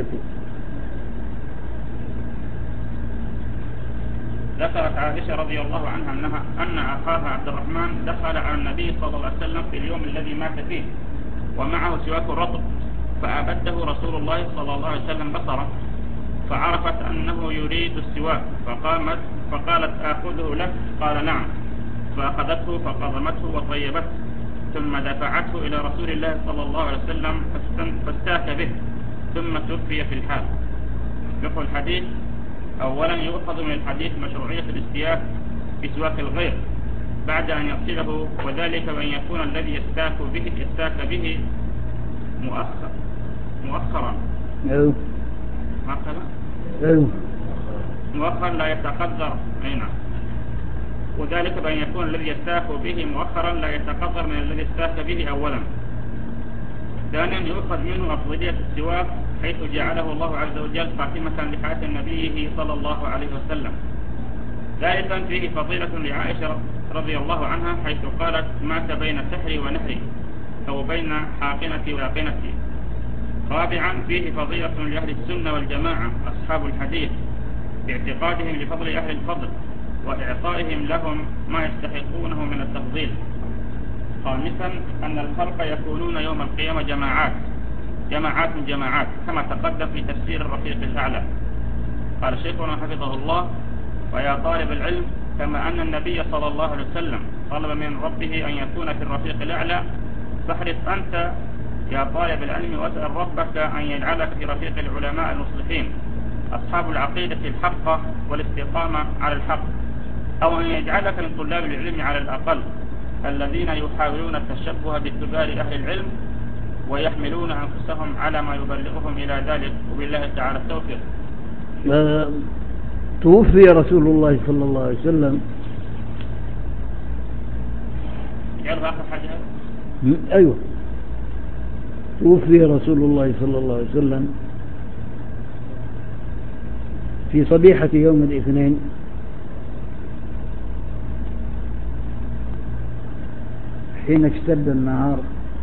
عائشة رضي الله عنها أن أخاها عبد الرحمن دخل على النبي صلى الله عليه وسلم في اليوم الذي مات فيه، ومعه سواك رطب، فأبده رسول الله صلى الله عليه وسلم بصره، فعرفت أنه يريد السواك فقالت آخذه لك؟ قال نعم. فأخذته فقضمته وطيبته ثم دفعته إلى رسول الله صلى الله عليه وسلم فاستاك به ثم توفي في الحال. فقه الحديث: أولا يؤخذ من الحديث مشروعية الاستياك بسواك الغير بعد أن يغسله، وذلك بأن يكون الذي يستاك به مؤخرا مؤخرا لا يتقدر وذلك بأن يكون الذي يستاك به مؤخرا لا يتقدر من الذي استاك به أولا. ثانيا يؤخذ منه أفضلية السواك حيث جعله الله عز وجل خاتمة لحياة نبيه صلى الله عليه وسلم. ثالثا فيه فضيلة لعائشة رضي الله عنها حيث قالت: مات بين سحري ونهري أو بين حاقنتي ولاقنتي. رابعا فيه فضيلة لأهل السنة والجماعة أصحاب الحديث باعتقادهم لفضل أهل الفضل وإعطائهم لهم ما يستحقونه من التفضيل. خامسا أن الخلق يكونون يوم القيامة جماعات كما تقدم في تفسير الرفيق الأعلى. قال شيخنا حفظه الله: ويا طالب العلم، كما أن النبي صلى الله عليه وسلم طلب من ربه أن يكون في الرفيق الأعلى، فاحرص أنت يا طالب العلم واسأل ربك أن يجعلك في رفيق العلماء المصلحين أصحاب العقيدة الحقة والاستقامة على الحق، أو أن يجعلك من طلاب العلم على الأقل الذين يحاولون التشبه بكبار أهل العلم ويحملون أنفسهم على ما يبلغهم إلى ذلك، وبالله تعالى التوفيق.
توفي رسول الله صلى الله عليه وسلم.
يعرف آخر حاجة؟
أيوة، توفي رسول الله صلى الله عليه وسلم في صبيحة يوم الاثنين حين اشتد النهار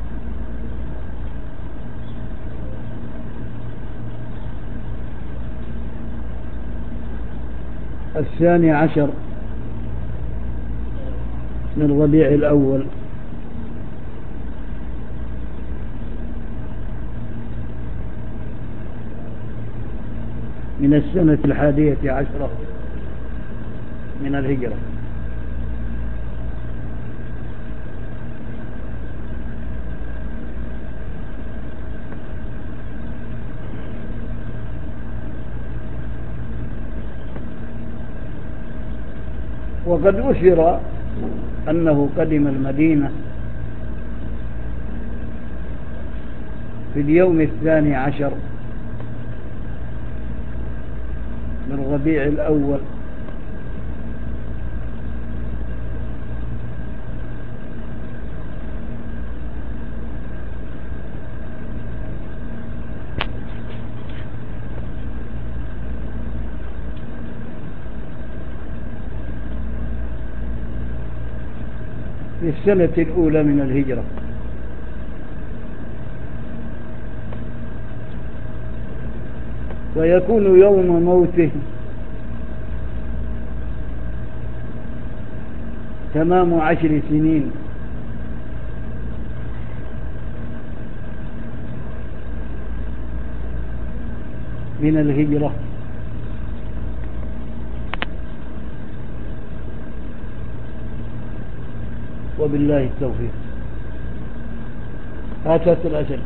الثاني عشر من ربيع الأول من السنة 11 من الهجرة. وقد أثر أنه قدم المدينة في اليوم 12 من ربيع الأول في السنة الأولى من الهجرة. ويكون يوم موته تمام 10 سنين من الهجرة. وبالله التوفيق. هاتت الأسئلة.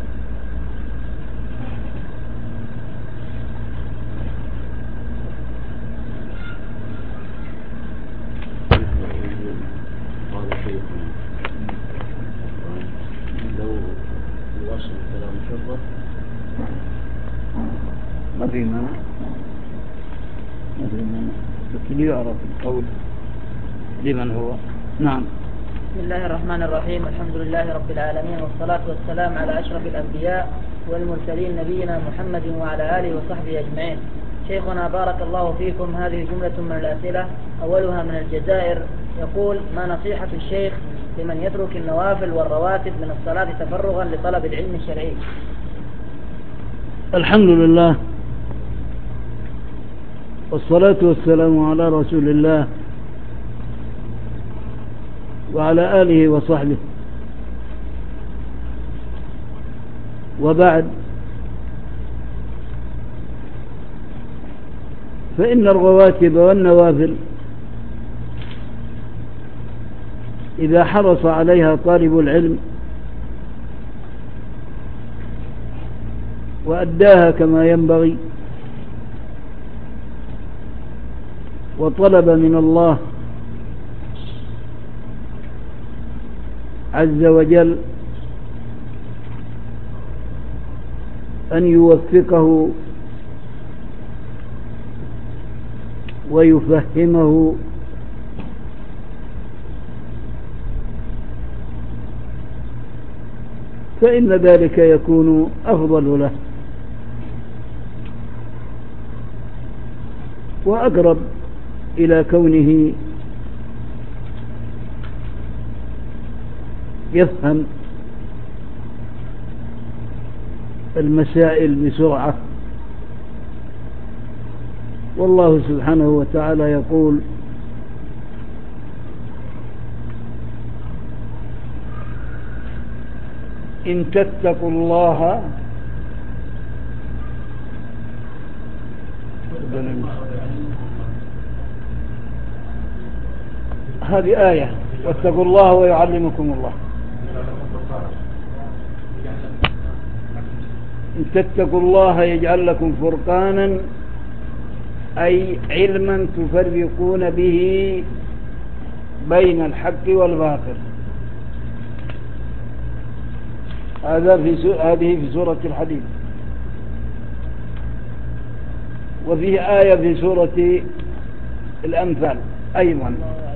قال شيخنا لو يواصل الكلام شرطه
ما في مانع، لكن يعرف القول لمن هو. نعم.
بسم الله الرحمن الرحيم. الحمد لله رب العالمين، والصلاة والسلام على أشرف الأنبياء والمرسلين نبينا محمد وعلى آله وصحبه أجمعين. شيخنا بارك الله فيكم، هذه جملة من الأسئلة، أولها من الجزائر، يقول: ما نصيحة الشيخ لمن يترك النوافل والرواتب من الصلاة تفرغا لطلب العلم الشرعي؟
الحمد لله، والصلاة والسلام على رسول الله وعلى آله وصحبه، وبعد. فإن الرواتب والنوافل إذا حرص عليها طالب العلم وأداها كما ينبغي وطلب من الله عز وجل أن يوفقه ويفهمه فإن ذلك يكون أفضل له وأقرب إلى كونه يفهم المسائل بسرعة. والله سبحانه وتعالى يقول إن تتقوا الله هذه آية واتقوا الله ويعلمكم الله. إن تتقوا الله يجعل لكم فرقانا أي علما تفرقون به بين الحق والباطل. هذه في سورة الحديد. وفيه آية في سورة الأنفال أيضا.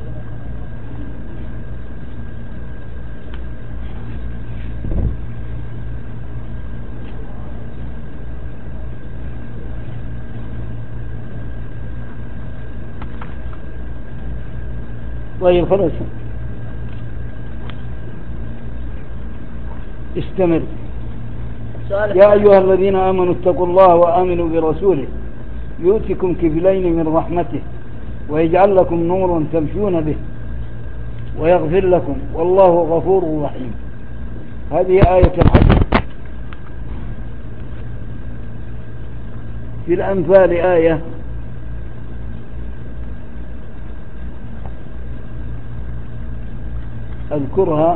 طيب خلاص استمر. يا أيها الذين آمنوا اتقوا الله وآمنوا برسوله يؤتكم كفلين من رحمته ويجعل لكم نورا تمشون به ويغفر لكم والله غفور رحيم. هذه آية الحديث. في الأنفال آية أذكرها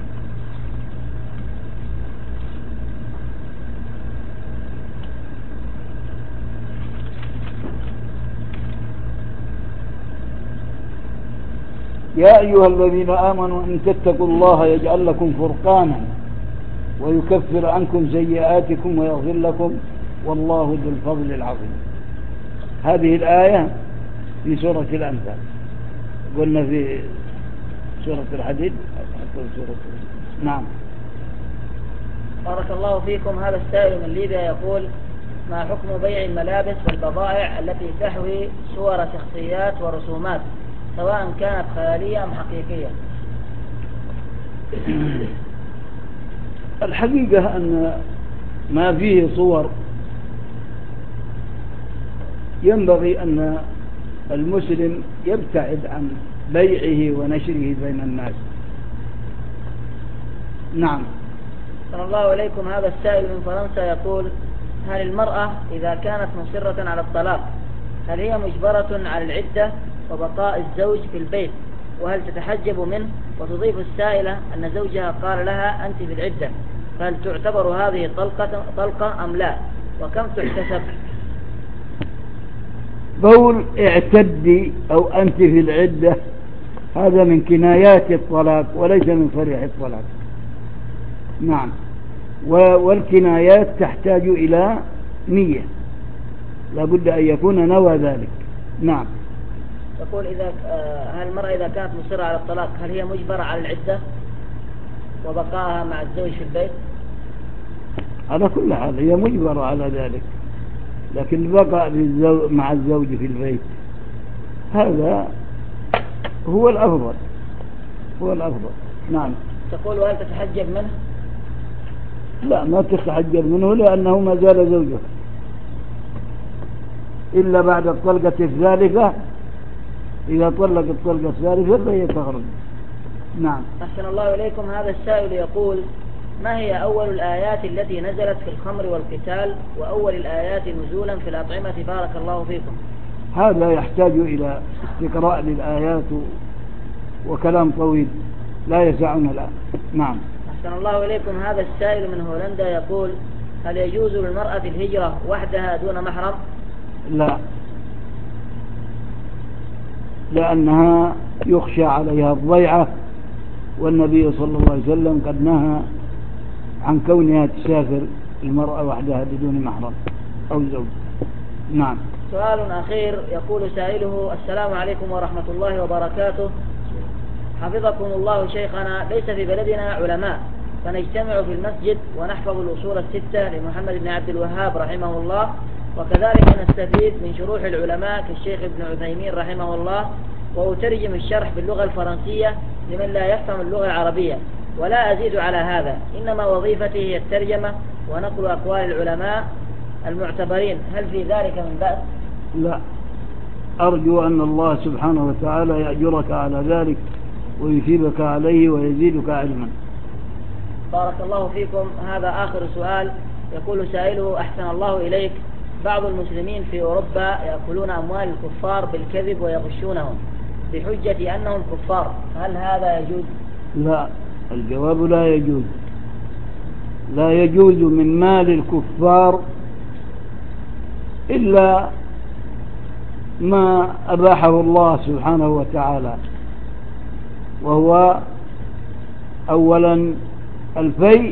يا أيها الذين آمنوا إن تتقوا الله يجعل لكم فرقانا ويكفر عنكم سيئاتكم ويغفر لكم والله ذو الفضل العظيم. هذه الآية في سورة الأنفال. قلنا في سورة الحديد. نعم.
بارك الله فيكم. هذا السائل من ليبيا يقول ما حكم بيع الملابس والبضائع التي تحوي صور شخصيات ورسومات سواء كانت خيالية أم حقيقية؟
الحقيقة أن ما فيه صور ينبغي أن المسلم يبتعد عن بيعه ونشره بين الناس. نعم.
صلى الله إليكم. هذا السائل من فرنسا يقول هل المرأة إذا كانت مصرة على الطلاق هل هي مجبرة على العدة وبقاء الزوج في البيت وهل تتحجب منه؟ وتضيف السائلة أن زوجها قال لها أنت في العدة فهل تعتبر هذه طلقة أم لا وكم تحتسب؟
قول اعتدي أو أنت في العدة هذا من كنايات الطلاق وليس من صريح الطلاق. نعم. والكنايات تحتاج إلى نية لابد أن يكون نوى ذلك. نعم.
يقول هل المرأة إذا كانت مصرة على الطلاق هل هي مجبرة على العدة وبقائها مع الزوج في البيت؟
على كل حال هي مجبرة على ذلك لكن البقاء مع الزوج في البيت هذا هو الأفضل. نعم.
تقول وهل تتحجب منه؟
لا ما تتحجب منه لأنه ما زال زوجها إلا بعد الطلقة الثالثة. إذا طلق الطلقة الثالثة فهي تخرج. نعم.
أحسن الله إليكم. هذا السائل يقول ما هي أول الآيات التي نزلت في الخمر والقتال وأول الآيات نزولا في الأطعمة بارك الله فيكم؟
هذا يحتاج إلى استقراء للآيات وكلام طويل لا يسعنا الآن. نعم.
أحسن الله إليكم. هذا السائل من هولندا يقول: هل يجوز للمرأة الهجرة وحدها دون محرم؟
لا، لأنها يخشى عليها الضيعة، والنبي صلى الله عليه وسلم قد نهى عن كونها تسافر المرأة وحدها بدون محرم أو زوج. نعم.
سؤال أخير يقول سائله: السلام عليكم ورحمة الله وبركاته، حفظكم الله شيخنا، ليس في بلدنا علماء فنجتمع في المسجد ونحفظ الأصول الستة لمحمد بن عبد الوهاب رحمه الله، وكذلك نستفيد من شروح العلماء كالشيخ ابن عثيمين رحمه الله، وأترجم الشرح باللغة الفرنسية لمن لا يفهم اللغة العربية، ولا أزيد على هذا، إنما وظيفتي هي الترجمة ونقل أقوال العلماء المعتبرين، هل في ذلك من بأس؟
لا، أرجو أن الله سبحانه وتعالى يأجرك على ذلك ويثيبك عليه ويزيدك علما.
بارك الله فيكم. هذا آخر سؤال يقول سائله: أحسن الله إليك، بعض المسلمين في أوروبا يأكلون أموال الكفار بالكذب ويغشونهم بحجة أنهم كفار، هل هذا يجوز؟
لا، الجواب لا يجوز. لا يجوز من مال الكفار إلا ما أباحه الله سبحانه وتعالى، وهو أولا الفيء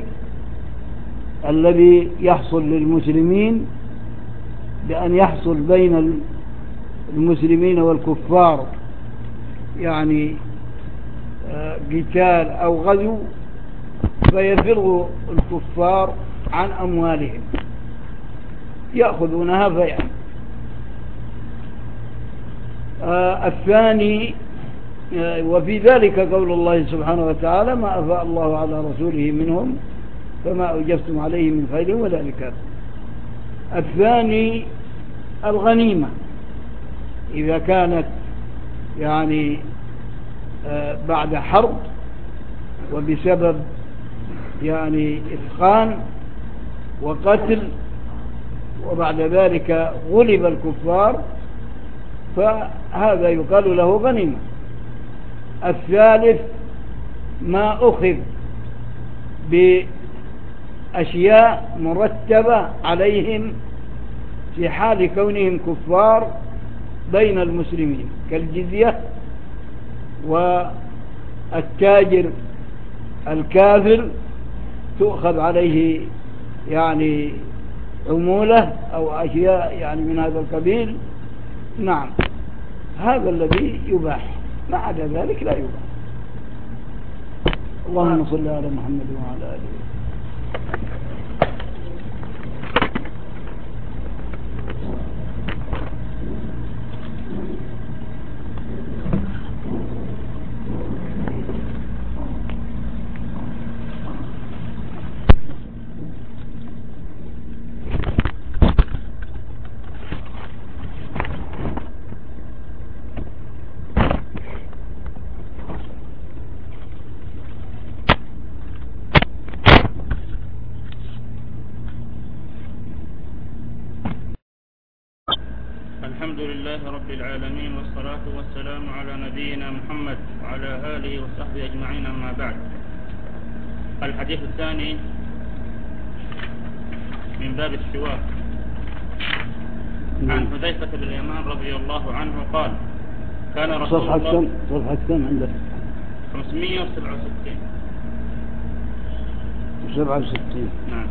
الذي يحصل للمسلمين بأن يحصل بين المسلمين والكفار يعني قتال أو غزو، فيفر الكفار عن أموالهم يأخذونها فيئا. الثاني وفي ذلك قول الله سبحانه وتعالى: ما أفاء الله على رسوله منهم فما أوجفتم عليه من خيل ولا ركاب. الثاني الغنيمة، إذا كانت يعني بعد حرب وبسبب يعني إثخان وقتل وبعد ذلك غلب الكفار، فهذا يقال له غنيمة. الثالث ما أخذ بأشياء مرتبة عليهم في حال كونهم كفار بين المسلمين، كالجزية والتاجر الكافر تؤخذ عليه يعني عمولة أو أشياء يعني من هذا القبيل. نعم، هذا الذي يباح، ما عدا ذلك لا يباح. اللهم صل على محمد وعلى آله.
الحمد لله رب العالمين، والصلاة والسلام على نبينا محمد وعلى آله وصحبه أجمعين، أما بعد. الحديث الثاني من باب السواك، عن حذيفة بن اليمان رضي الله عنه قال: كان رسول الله
صفحة كم عندك؟
567.
67.
نعم.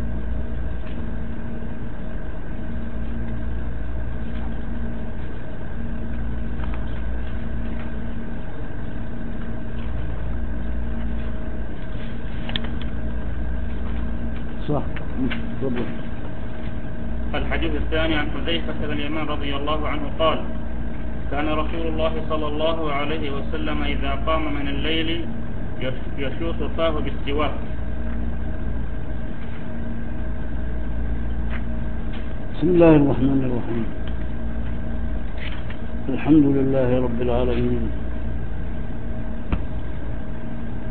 صح.
الحديث الثاني عن حذيفة بن اليمان رضي الله عنه قال: كان رسول الله صلى الله عليه وسلم إذا قام من الليل يشوط فاه بالسواك.
بسم الله الرحمن الرحيم. الحمد لله رب العالمين،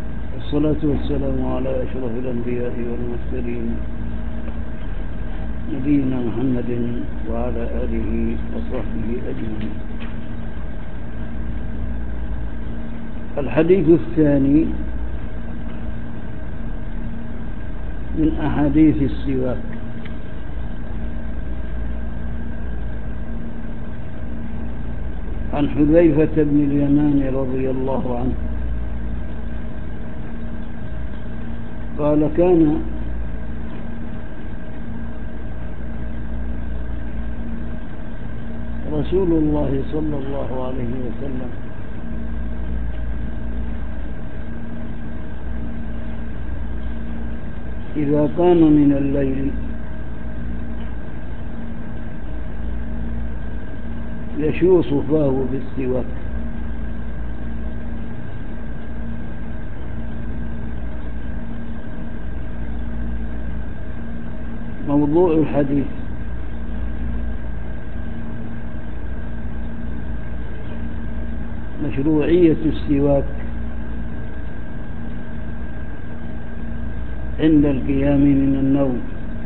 والصلاة والسلام على أشرف الأنبياء والمرسلين نبينا محمد وعلى آله وصحبه أجمعين. الحديث الثاني من أحاديث السواك. عن حذيفة بن اليمان رضي الله عنه قال كان رسول الله صلى الله عليه وسلم إذا قام من الليل يشو صفاه بالسواك، موضوع الحديث مشروعية السواك عند القيام من النوم.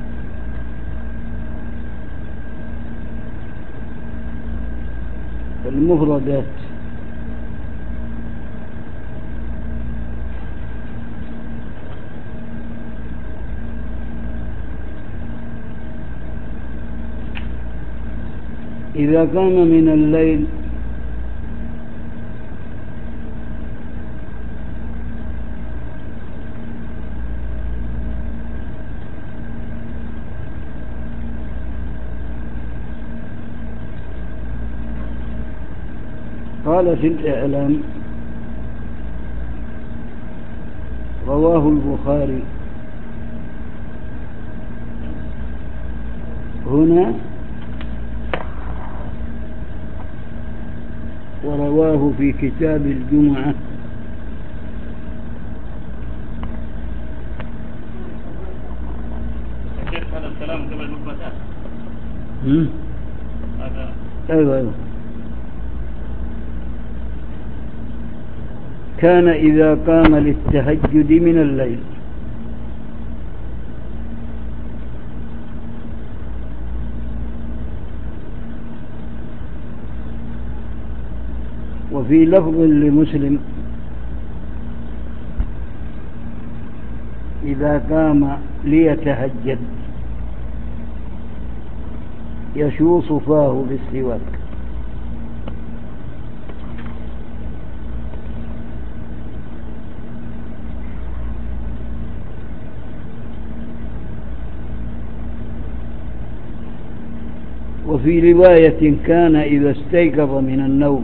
المفردات: إذا قام من الليل قال في الإعلام رواه البخاري هنا ورواه في كتاب الجمعة
شيخ هذا الكلام قبل المثبتات. هذا
أيوة. كان إذا قام للتهجد من الليل وفي لفظ لمسلم إذا قام ليتهجد يشو صفاه بالسواك. وفي رواية كان إذا استيقظ من النوم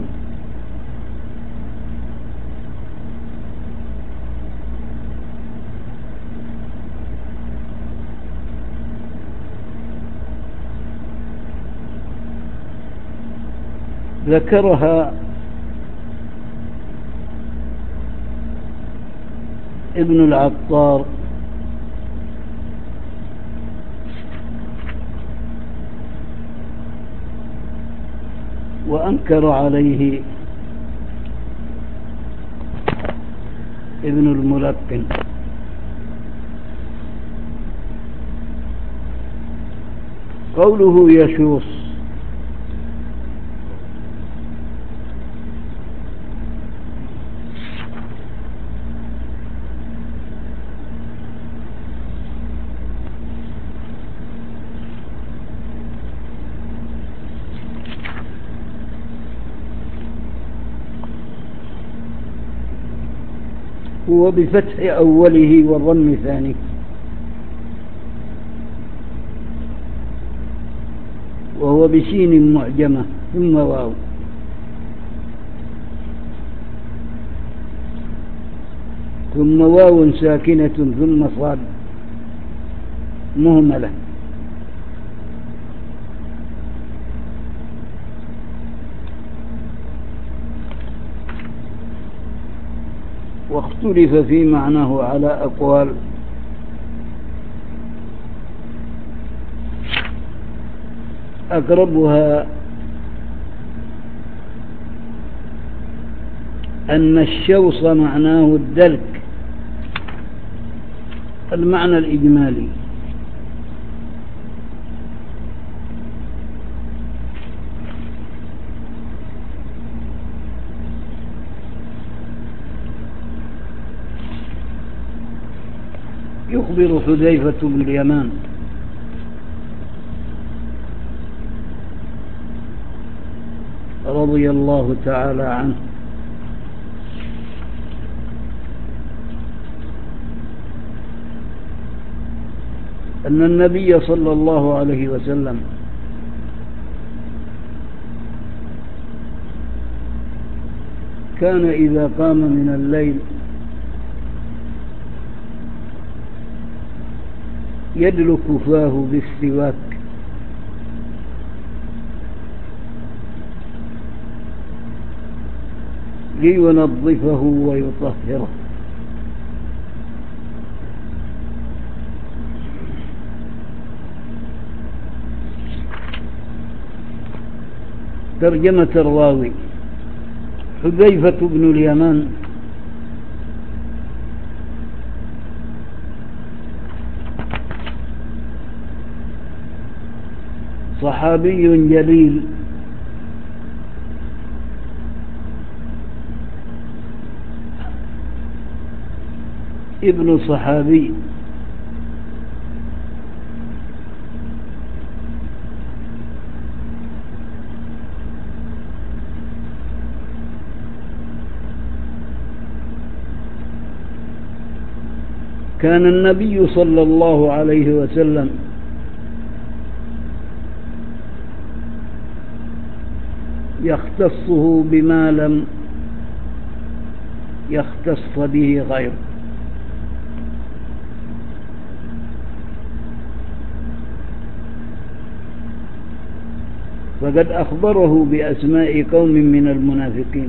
ذكرها ابن العطار وأنكر عليه ابن الملقن. قوله يشوص هو بفتح أوله والضم ثاني، وهو بسين معجمة ثم واو، ثم واو ساكنة ثم صاد مهملة. واختلف في معناه على أقوال، أقربها أن الشوص معناه الدلك المعنى الإجمالي، يخبر حذيفة بن اليمان رضي الله تعالى عنه أن النبي صلى الله عليه وسلم كان إذا قام من الليل يدلك فاه بالسواك لينظفه ويطهره. ترجمة الراوي: حذيفة بن اليمان صحابي جليل ابن صحابي كان النبي صلى الله عليه وسلم يختصه بما لم يختص به غيره، فقد أخبره بأسماء قوم من المنافقين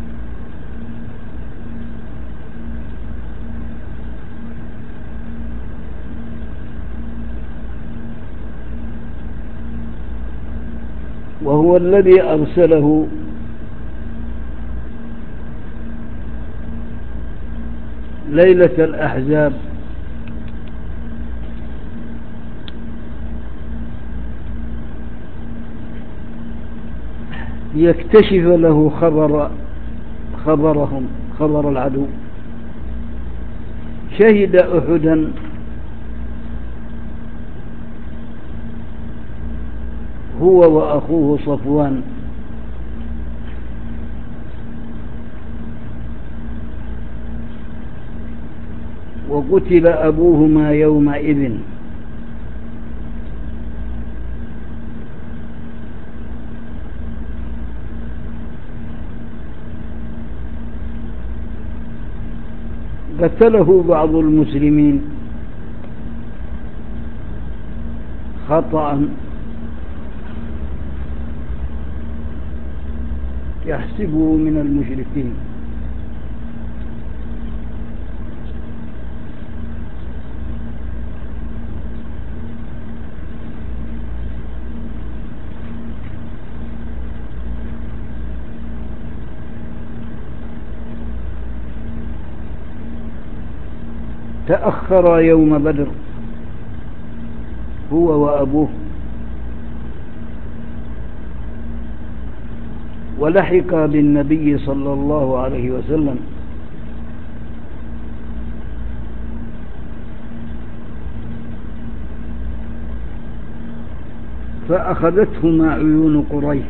وهو الذي أرسله ليلة الأحزاب ليكتشف له خبر العدو. شهد أحدا هو وأخوه صفوان وقتل أبوهما يومئذ، قتله بعض المسلمين خطأ يحسبه من المشركين، تأخر يوم بدر هو وأبوه ولحق بالنبي صلى الله عليه وسلم، فأخذتهما عيون قريش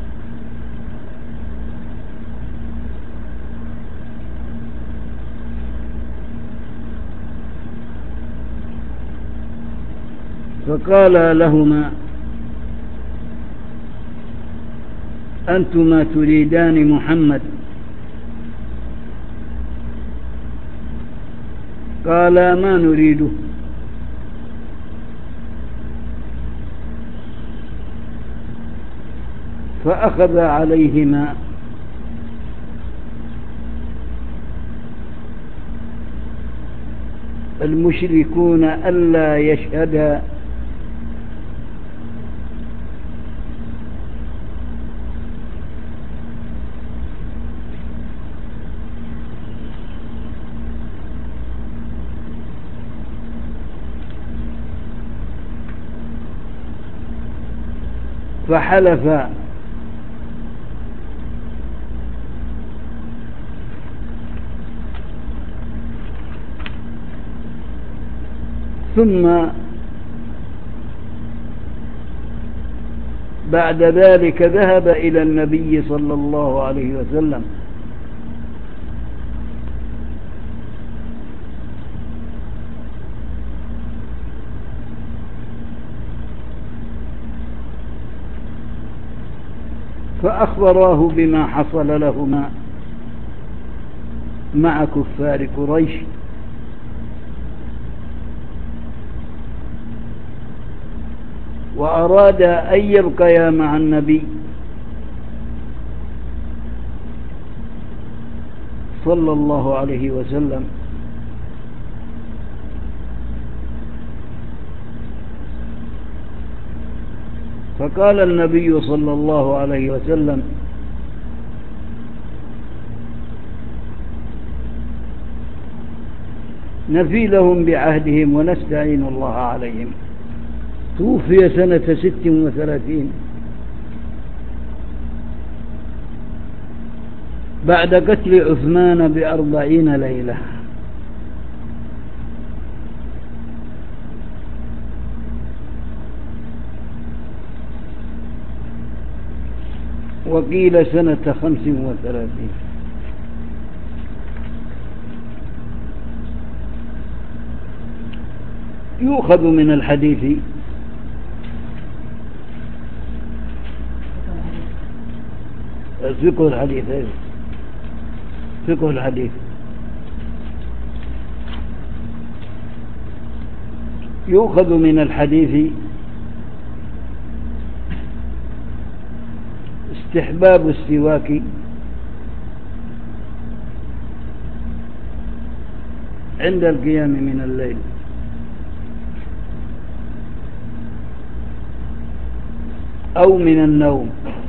فقال لهما: أنتما تريدان محمد؟ قالا: ما نريده. فأخذ عليهما المشركون ألا يشهدا فحلف ثم بعد ذلك ذهب إلى النبي صلى الله عليه وسلم فأخبراه بما حصل لهما مع كفار قريش، وأراد أن يبقيا مع النبي صلى الله عليه وسلم، فقال النبي صلى الله عليه وسلم: نفي لهم بعهدهم ونستعين الله عليهم. توفي سنة 36 بعد قتل عثمان ب40 ليلة. وقيل سنة 35. يؤخذ من الحديث فقه الحديث فقه الحديث يؤخذ من الحديث استحباب السواك عند القيام من الليل، أو من النوم،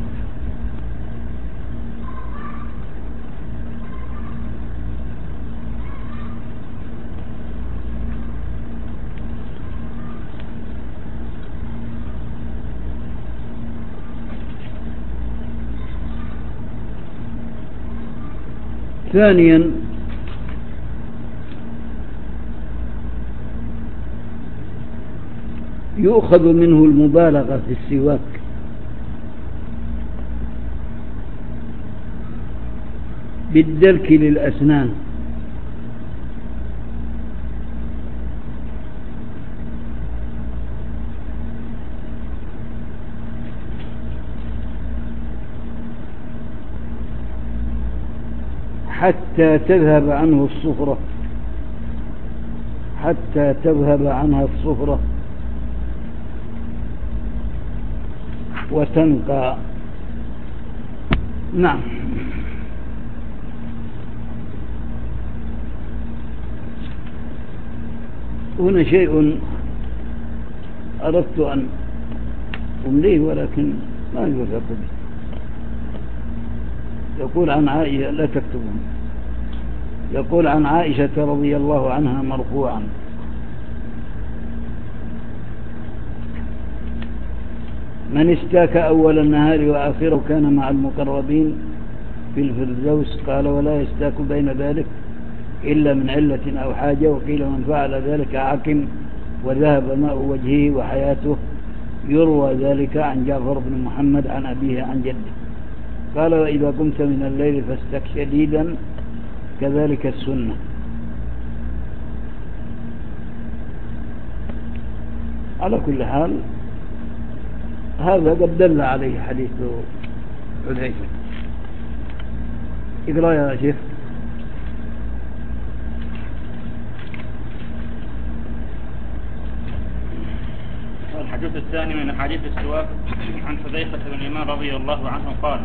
ثانيا يؤخذ منه المبالغة في السواك، بالدلك للأسنان، حتى تذهب عنه الصفرة، حتى تذهب عنها الصفرة وتنقى. نعم. هنا شيء أردت أن أمليه ولكن ما يوثق به. يقول عن عائشة، لا تكتبون، يقول عن عائشة رضي الله عنها مرفوعا: من استاك أول النهار وآخره كان مع المقربين في الفردوس. قال: ولا يستاك بين ذلك إلا من علة أو حاجة. وقيل: من فعل ذلك عكم وذهب ماء وجهه وحياته. يروى ذلك عن جعفر بن محمد عن أبيه عن جده. قال: وإذا قمت من الليل فاستك شديدا، كذلك السنة. على كل حال هذا قد دل عليه حديث حذيفة. اقرأ يا شيخ.
الحديث الثاني من حديث السواك عن حذيفة بن اليمان رضي الله عنه قال: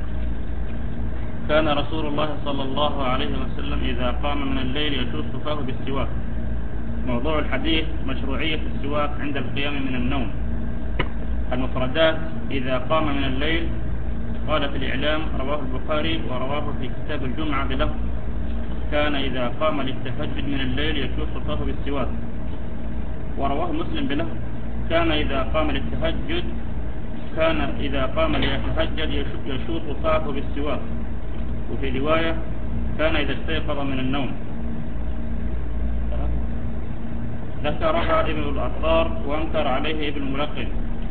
كان رسول الله صلى الله عليه وسلم إذا قام من الليل يشوف فاه بالسواك. موضوع الحديث مشروعية السواك عند القيام من النوم. المفردات: إذا قام من الليل. قال في الإعلام: رواه البخاري ورواه في كتاب الجمعة بلفظ: كان إذا قام للتهجد من الليل يشوف فاه بالسواك. ورواه مسلم بلفظ: كان إذا قام للتهجد كان إذا قام ليتهجد يشوط فاه بالسواك. وفي رواية: كان إذا استيقظ من النوم. ذكرها ابن الأطار وأنكر عليه ابن الملقن.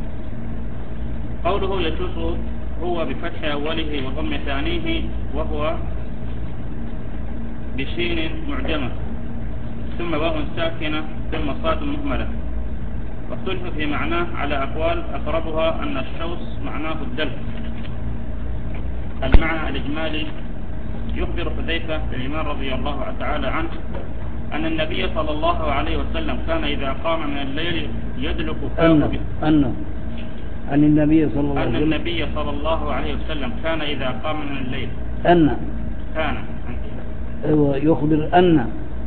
قوله يشوص هو بفتح أوله وضم ثانيه، وهو بشين معجمة ثم واو ساكنة ثم صاد مهملة. واختلف في معناه على أقوال، أقربها أن الشوص معناه الدلك. المعنى الإجمالي: يخبر حذيفة بن اليمان رضي الله تعالى عنه أن النبي صلى الله عليه وسلم كان إذا قام من الليل يدلك فاه
أن النبي صلى
الله عليه وسلم كان إذا قام من الليل
يخبر أن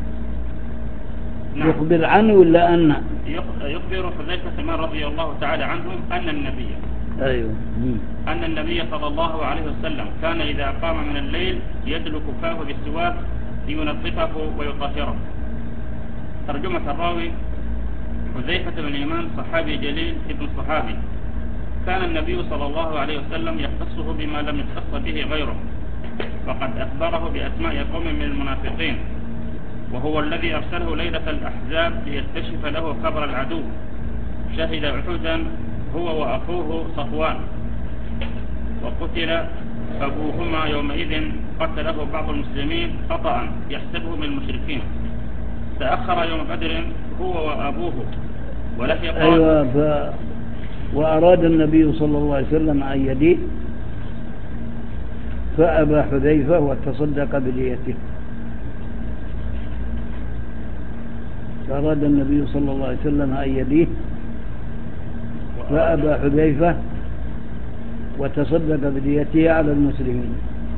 نعم.
يخبر عنه ولا أن
يخبر حذيفة بن اليمان رضي الله تعالى عنه أن النبي أن النبي صلى الله عليه وسلم كان إذا قام من الليل يدلك فاه بالسواك لينظفه ويطهره. ترجمة الراوي: حذيفة بن اليمان صحابي جليل ابن صحابي، كان النبي صلى الله عليه وسلم يختصه بما لم يختص به غيره، وقد أخبره بأسماء قوم من المنافقين، وهو الذي أرسله ليلة الأحزاب ليكتشف له خبر العدو. شهد أحدا هو وأخوه صفوان، وقتل أبوهما يومئذ، قتله بعض المسلمين خطأ يحسبه من المشركين. تأخر يوم بدر هو وأبوه ولحق
وأراد النبي صلى الله عليه وسلم أن يديه فأبى حذيفة وتصدق بديته. فأراد النبي صلى الله عليه وسلم أن يديه فأبى حذيفة وتصدق بديته على المسلمين.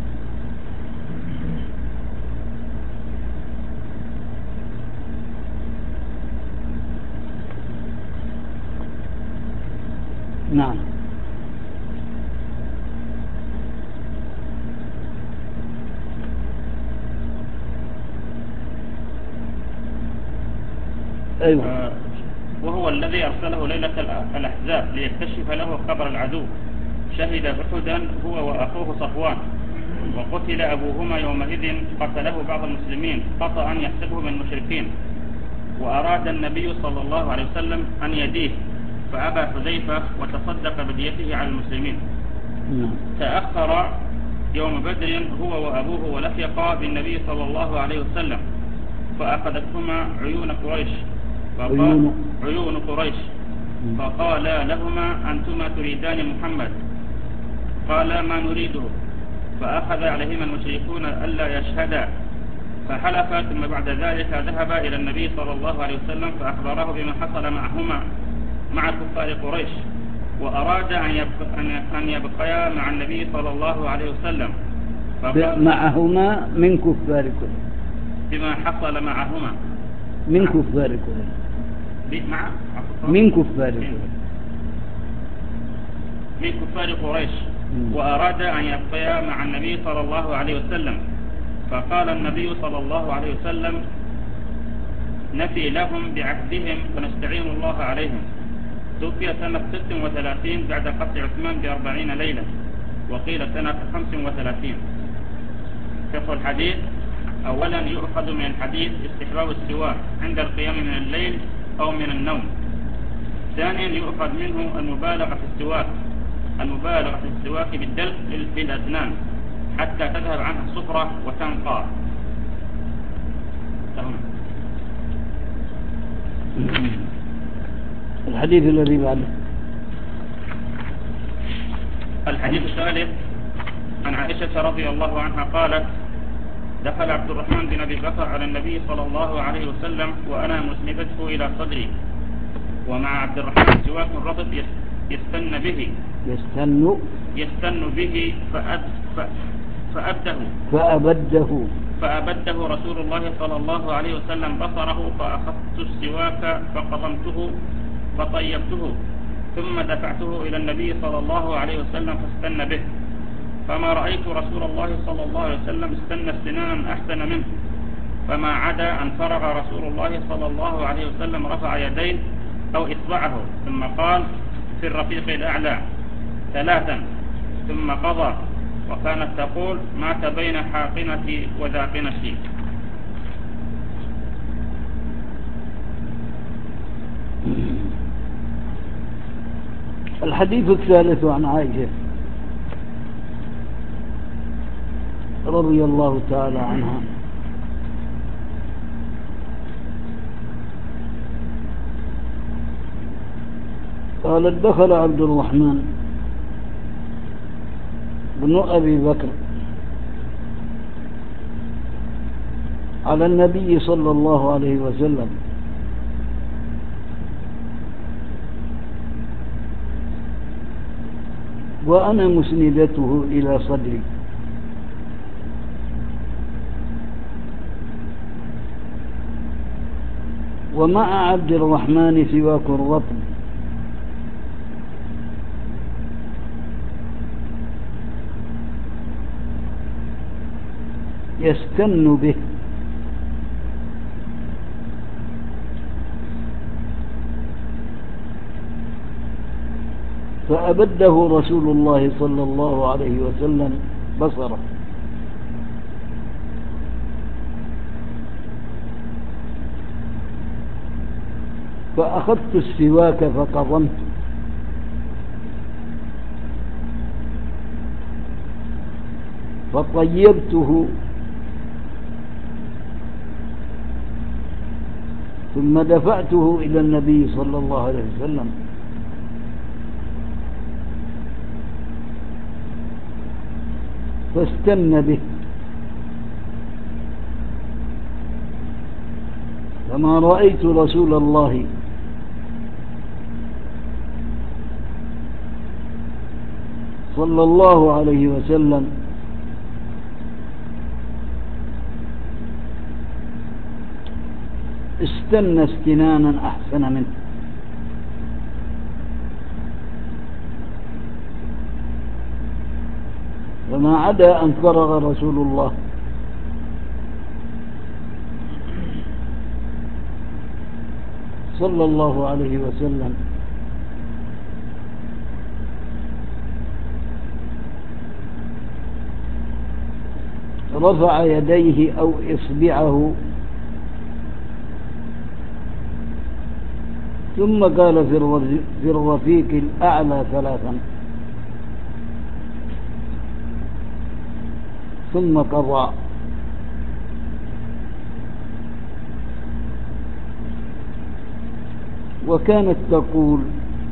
نعم. أيوة.
وهو الذي أرسله ليلة الأحزاب ليكتشف له خبر العدو. شهد أحدا هو وأخوه صفوان، وقتل أبوهما يومئذ، قتله بعض المسلمين خطأ يحسبه من المشركين. وأراد النبي صلى الله عليه وسلم أن يديه فأبى حذيفة وتصدق بديته على المسلمين. تأخر يوم بدر هو وأبوه ولحقا بالنبي صلى الله عليه وسلم، فأخذتهما عيون قريش فقال لهما: أنتما تريدان محمد؟ قال: ما نريده. فأخذ عليهما المشركون ألا يشهدا، فحلفا، ثم بعد ذلك ذهب إلى النبي صلى الله عليه وسلم فأخبره بما حصل معهما مع كفار قريش، وأراد أن يبقيا مع النبي صلى الله عليه وسلم.
معهما من كفار قريش،
بما حصل معهما
من كفار قريش،
من كفار قريش، وأراد أن يبقيا مع النبي صلى الله عليه وسلم. فقال النبي صلى الله عليه وسلم: نفي لهم بعهدهم ونستعين الله عليهم. توفي سنة 36 بعد قتل عثمان ب40 ليلة، وقيل سنة 35. فقه الحديث: أولا يؤخذ من الحديث استحباب السواك عند القيام من الليل أو من النوم. ثانيا يؤخذ منه المبالغة في السواك بالدلك بالأسنان حتى تذهب عنها الصفرة وتنقى.
الحديث الذي بعده.
الحديث الثالث عن عائشة رضي الله عنها قالت: دخل عبد الرحمن بن أبي بكر على النبي صلى الله عليه وسلم وأنا مسندته إلى صدري، ومع عبد الرحمن سواك رطب يستن به فأبده رسول الله صلى الله عليه وسلم بصره، فأخذت السواك فقضمته فطيبته، ثم دفعته إلى النبي صلى الله عليه وسلم فاستن به، فما رأيت رسول الله صلى الله عليه وسلم استنى استنانا أحسن منه. فما عدا أن فرغ رسول الله صلى الله عليه وسلم رفع يديه أو إصبعه، ثم قال: في الرفيق الأعلى 3، ثم قضى، وكانت تقول: مات بين حاقنتي وذاقنتي.
الحديث الثالث عن عائشة رضي الله تعالى عنها قالت دخل عبد الرحمن بن أبي بكر على النبي صلى الله عليه وسلم وأنا مسندته إلى صدري ومع عبد الرحمن سواك رطب يستن به فأبده رسول الله صلى الله عليه وسلم بصره فأخذت السواك فقضمت فطيبته ثم دفعته إلى النبي صلى الله عليه وسلم فاستن به فما رأيت رسول الله صلى الله عليه وسلم استنى استنانا أحسن منه فما عدا أن فرغ رسول الله صلى الله عليه وسلم رفع يديه أو إصبعه ثم قال في الرفيق الأعلى ثلاثا ثم قضى وكانت تقول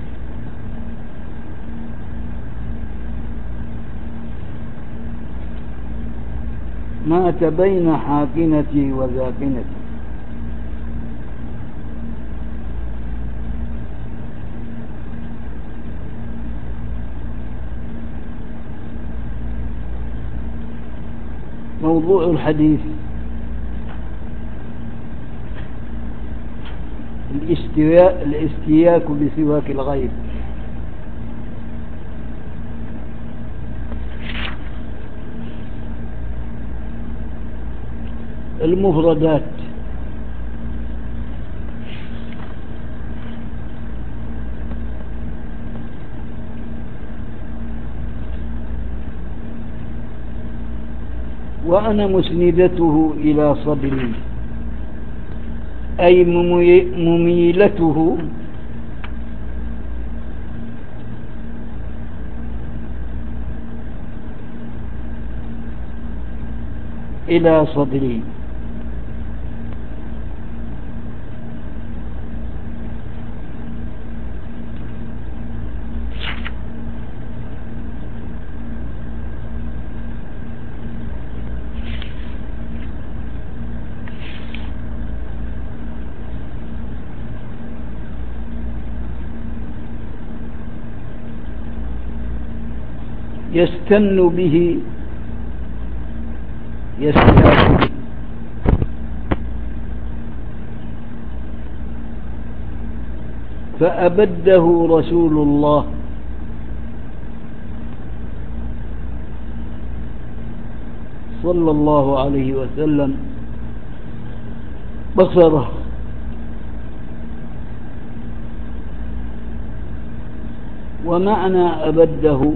مات بين حاقنتي وذاقنتي موضوع الحديث الاستياك بسواك الغيب. المفردات وأنا مسندته إلى صدري أي مميلته إلى صدري يستن به يستاك به فأبده رسول الله صلى الله عليه وسلم بصره ومعنى أبده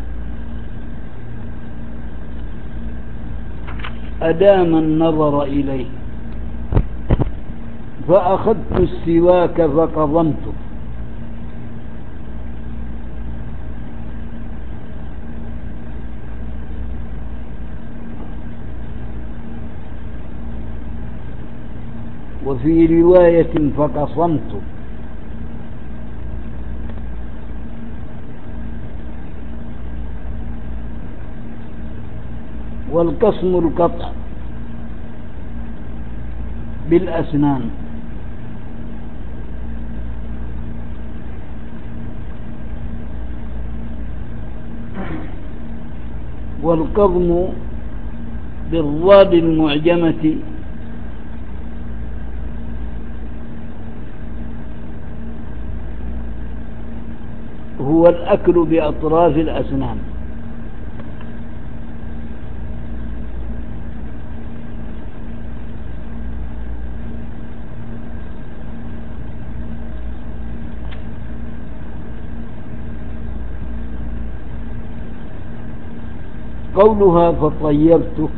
أدام النظر إليه فأخذت السواك فقضمته وفي رواية فقصمت. والقصم القطع بالأسنان، والقضم بالضاد المعجمة هو الأكل بأطراف الأسنان. قولها فطيبت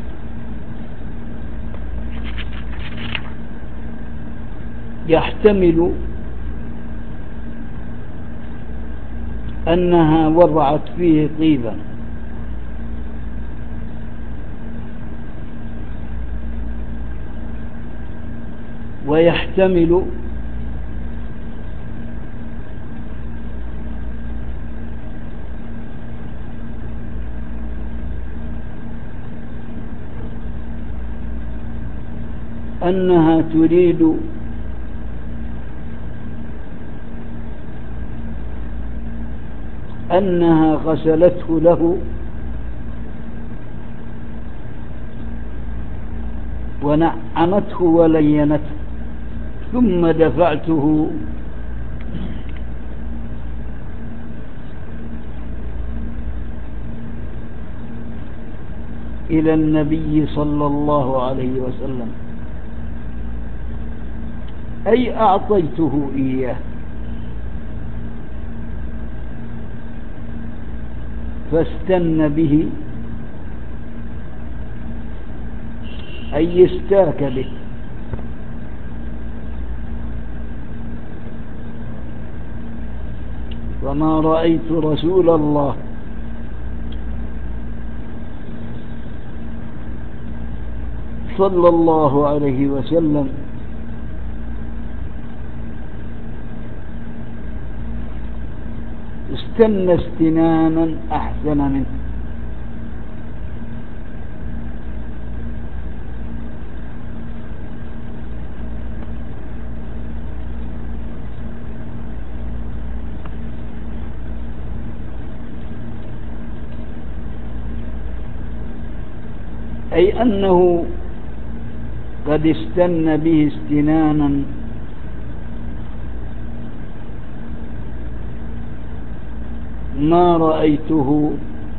يحتمل أنها وضعت فيه طيبا، ويحتمل أنها تريد أنها غسلته له ونعمته ولينته ثم دفعته إلى النبي صلى الله عليه وسلم، أي أعطيته إياه فاستن به، أي استاك به. وما رأيت رسول الله صلى الله عليه وسلم استنى استنانا أحسن منه. أي أنه قد استنى به استنانا ما رأيته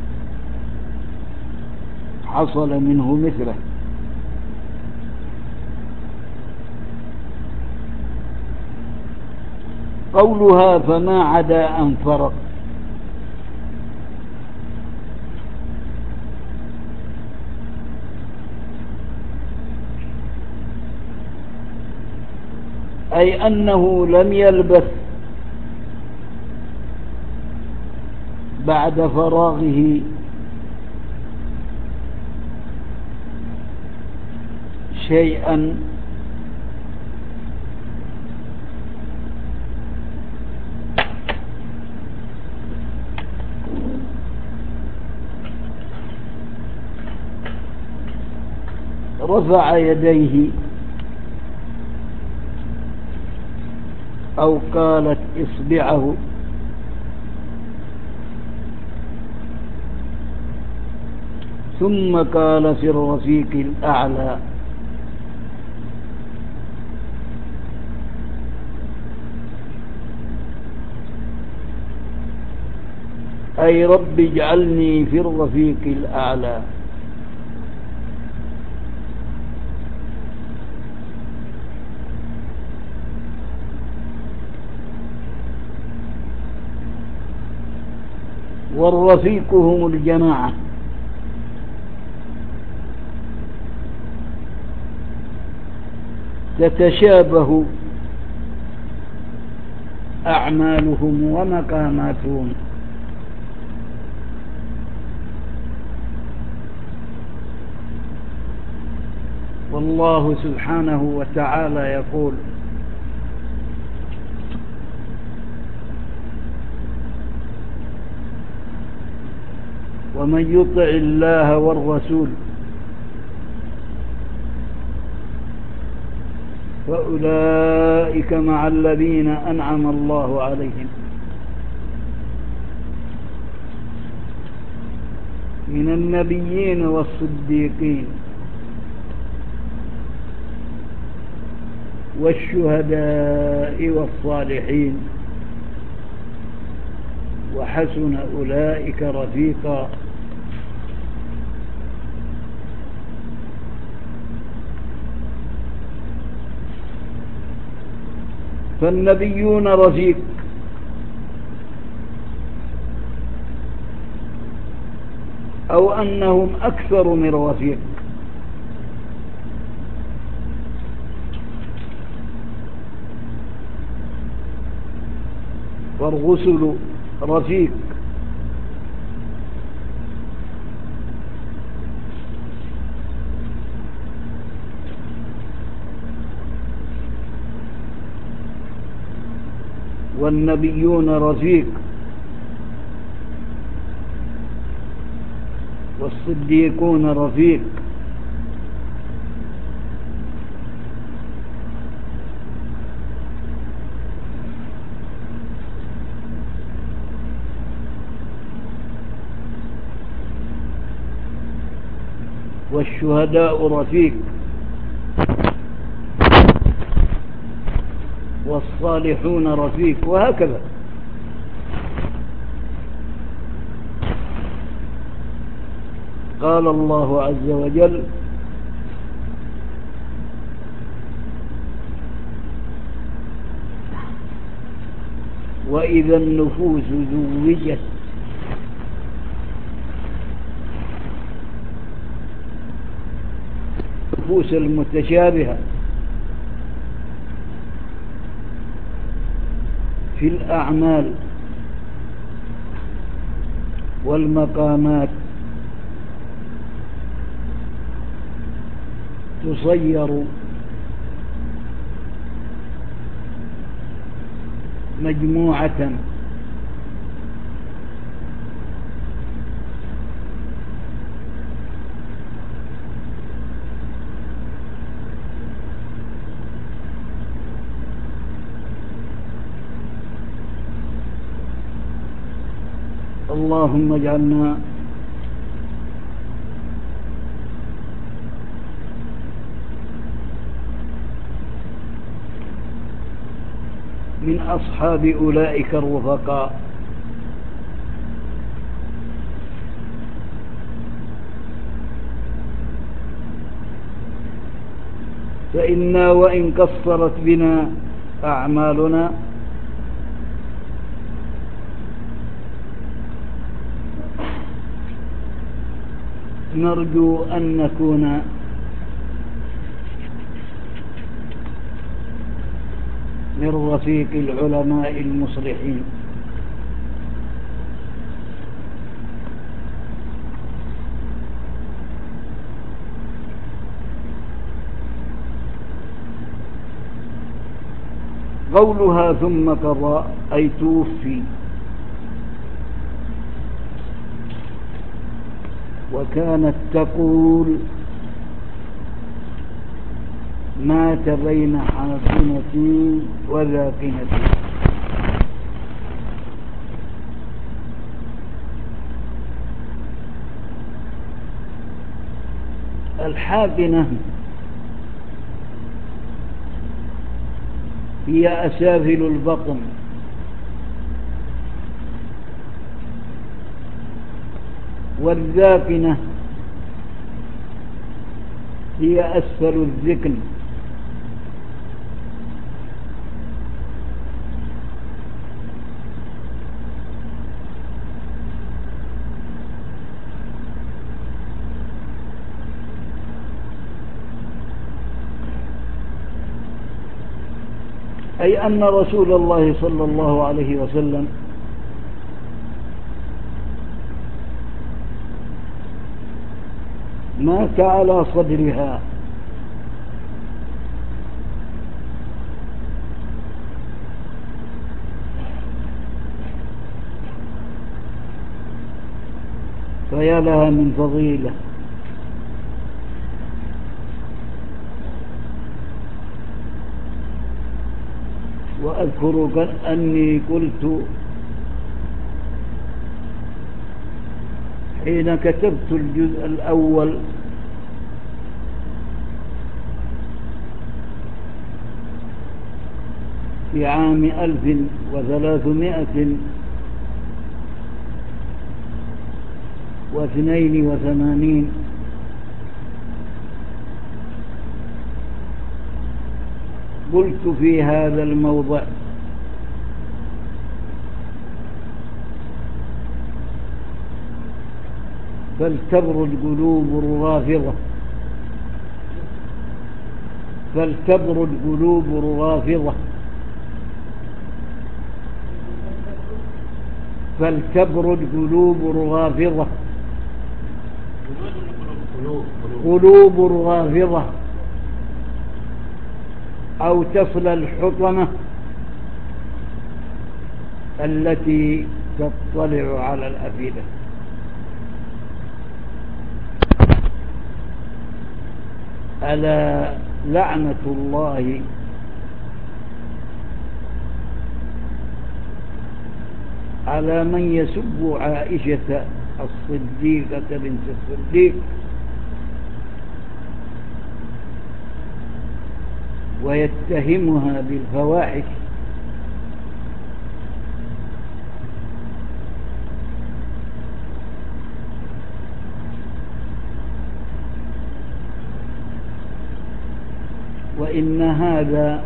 حصل منه مثله. قولها فما عدا أن فرق، أي أنه لم يلبث بعد فراغه شيئا رفع يديه أو قالت إصبعه ثم قال في الرفيق الأعلى. أي رب اجعلني في الرفيق الأعلى. والرفيق هم الجماعة، تتشابه أعمالهم ومقاماتهم. والله سبحانه وتعالى يقول: ومن يطع الله والرسول فأولئك مع الذين أنعم الله عليهم من النبيين والصديقين والشهداء والصالحين وحسن أولئك رفيقا. فالنبيون رفيق، أو أنهم أكثر من رفيق، والرسل رفيق، والنبيون رفيق، والصديقون رفيق، والشهداء رفيق، والصالحون رفيق، وهكذا. قال الله عز وجل: وإذا النفوس زوجت النفوس المتشابهة في الأعمال والمقامات تصير مجموعة اللهم اجعلنا من أصحاب أولئك الرفقاء. فإنا وإن قصرت بنا أعمالنا نرجو أن نكون من رفيق العلماء المصلحين. قولها ثم قضى أي توفي، وكانت تقول: مات بين حاضنتي وذاقنتي. الحاضنة هي أسافل البطن، والذاقنة هي أسفل الذقن. أي أن رسول الله صلى الله عليه وسلم مات على صدرها ويا لها من فضيلة. وأذكر أني قلت حين كتبت الجزء الأول في عام 1382 قلت في هذا الموضع: فلتبرد قلوب الرافضة فلتبرد قلوب الرافضة فلتبرد قلوب الرافضة قلوب الرافضة أو تصل الحطمة التي تطلع على الأفئدة. ألا لعنة الله على من يسب عائشة الصديقة بنت الصديق ويتهمها بالفواحش وإن هذا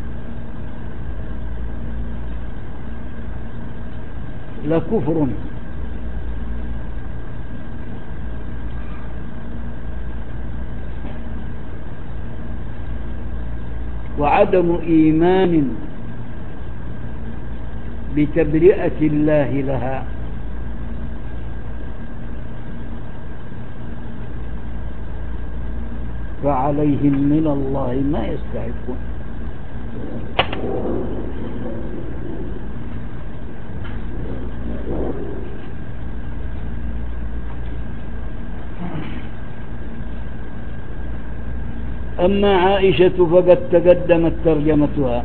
لكفر وعدم إيمان بتبرئة الله لها، فعليهم من الله ما يستحقون. أما عائشة فقد تقدمت ترجمتها،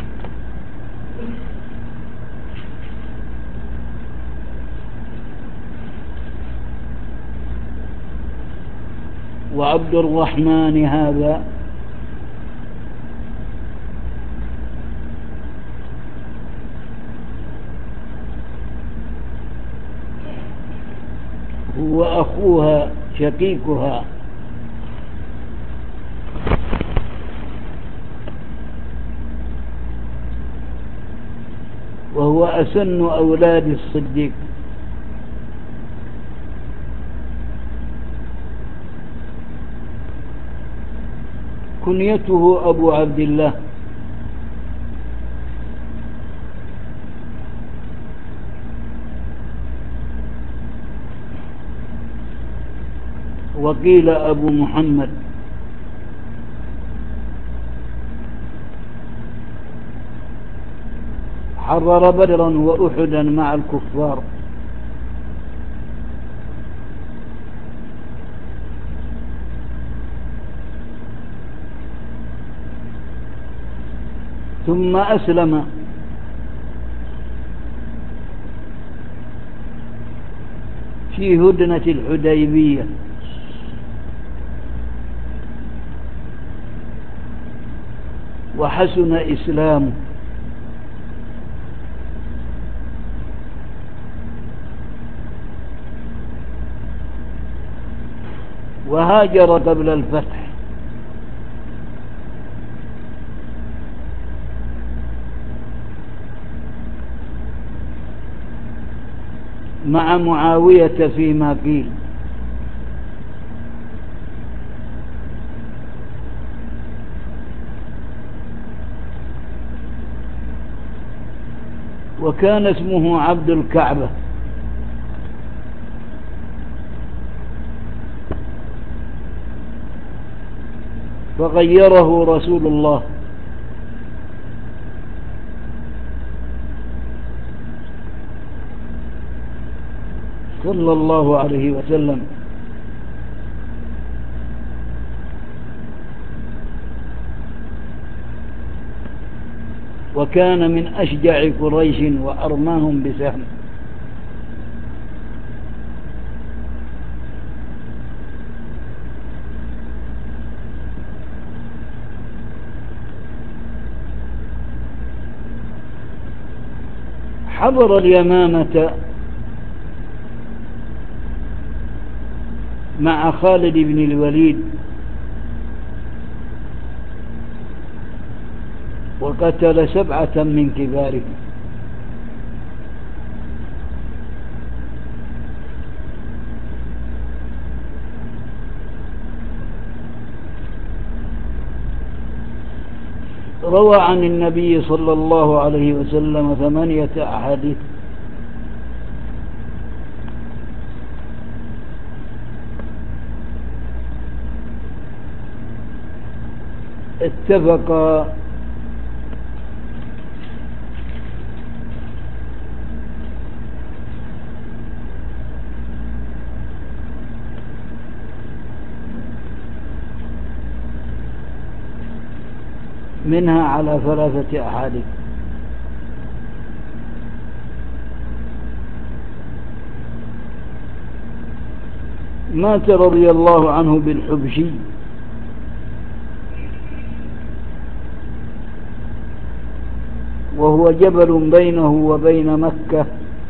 وعبد الرحمن هذا هو أخوها شقيقها، وهو أسن أولاد الصديق، كنيته أبو عبد الله، وقيل أبو محمد، حرر بدرا وأحدا مع الكفار، ثم أسلم في هدنة الحديبية، وحسن إسلامه، وهاجر قبل الفتح، مع معاوية فيما قيل، وكان اسمه عبد الكعبة، فغيره رسول الله صلى الله عليه وسلم. وكان من أشجع قريش وأرماهم بسهم. حضر اليمامة مع خالد بن الوليد وقتل 7 من كبارهم. روى عن النبي صلى الله عليه وسلم 8 أحاديث. اتفق منها على 3 أحاديث. مات رضي الله عنه بالحبشي وهو جبل بينه وبين مكة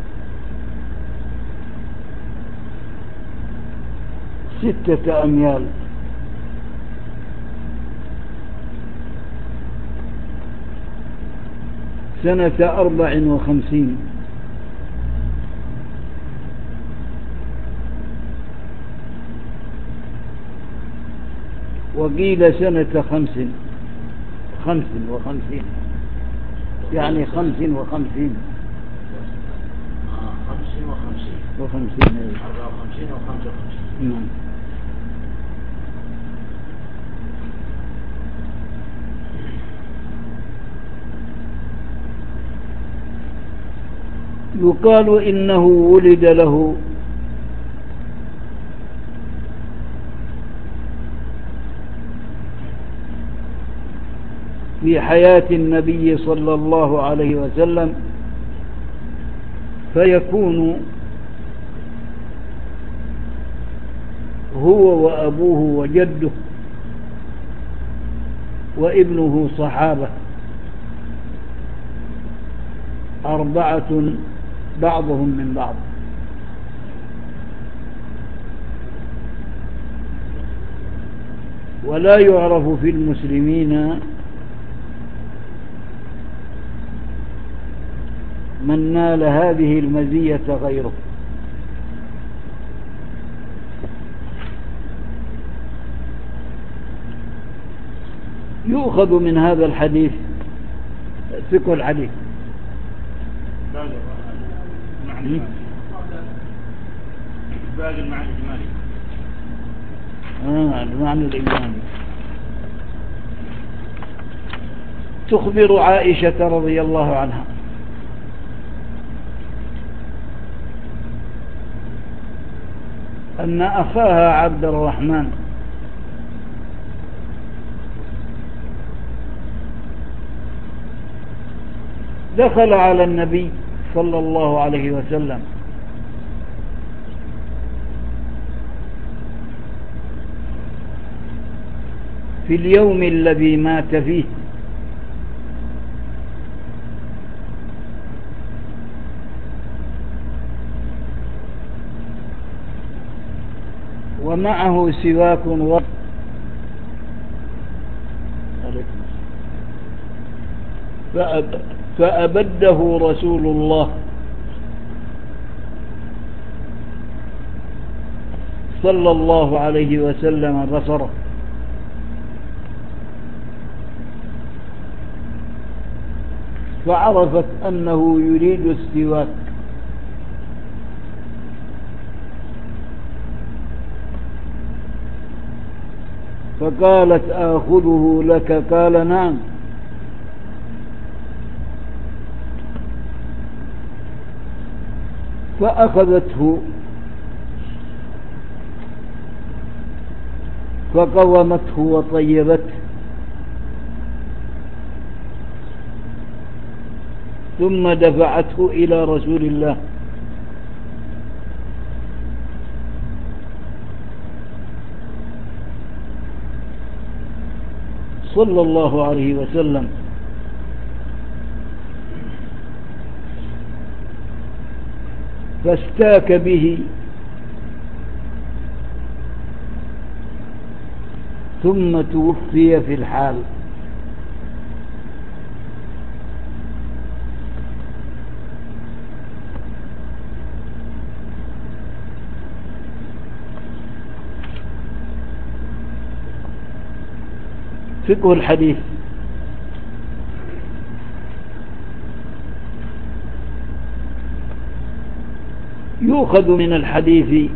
6 أميال. سنة 54 وقيل سنة 55 يعني 55
55
54 نعم. يقال إنه ولد له في حياة النبي صلى الله عليه وسلم، فيكون هو وأبوه وجده وابنه صحابة 4 بعضهم من بعض. ولا يعرف في المسلمين من نال هذه المزية غيره. يؤخذ من هذا الحديث ثقل عليه
باقي المعنى الإجمالي.
المعنى الإجمالي. تخبر عائشة رضي الله عنها أن أخاها عبد الرحمن دخل على النبي صلى الله عليه وسلم في اليوم الذي مات فيه، ومعه سواك فأبده رسول الله صلى الله عليه وسلم بصره، فعرفت أنه يريد السواك، فقالت آخذه لك؟ قال نعم. فأخذته فقومته وطيبته ثم دفعته إلى رسول الله صلى الله عليه وسلم فاستاك به ثم توفي في الحال. فقه الحديث: يؤخذ من الحديث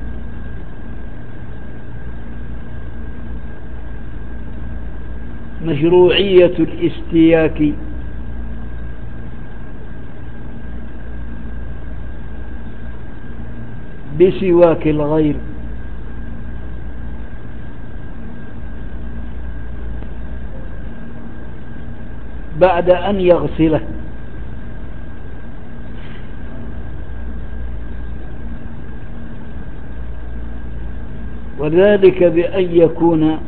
مشروعية الاستياك بسواك الغير بعد أن يغسله، وذلك بأن يكون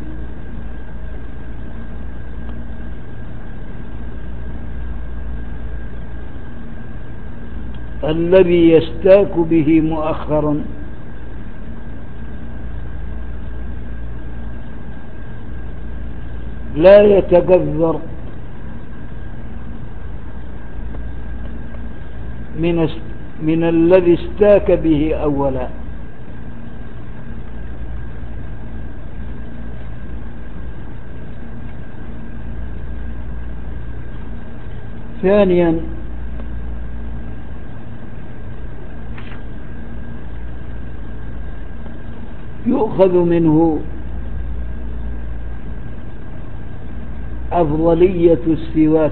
الذي يستاك به مؤخرا لا يتكثر من الذي استاك به أولا. ثانيا: يؤخذ منه أفضلية السواك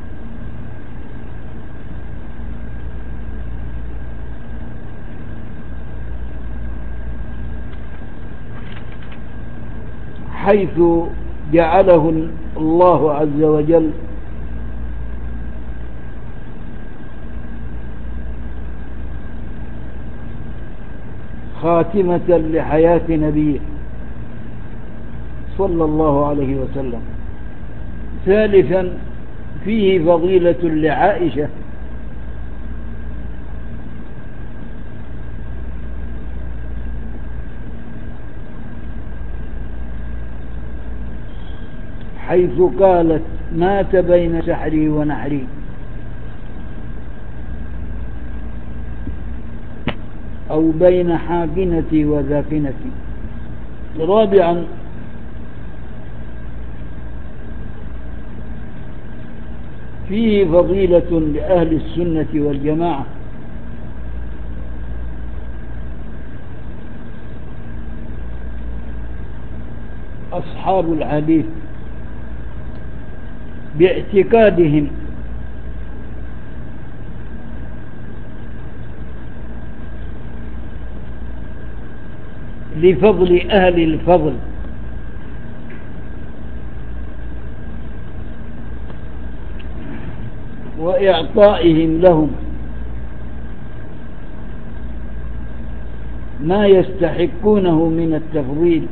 حيث جعله الله عز وجل خاتمة لحياة نبيه صلى الله عليه وسلم. ثالثا: فيه فضيلة لعائشة حيث قالت: مات بين سحري ونحري، أو بين حاقنتي وذاقنتي. رابعا: فيه فضيلة لأهل السنة والجماعة أصحاب الحديث باعتقادهم لفضل أهل الفضل وإعطائهم لهم ما يستحقونه من التفضيل.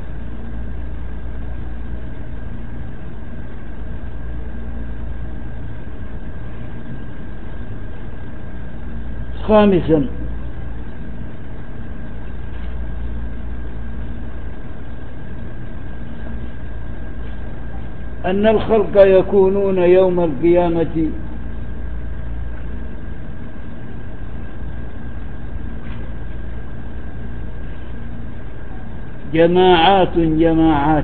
خامسا: أن الخلق يكونون يوم القيامة جماعات جماعات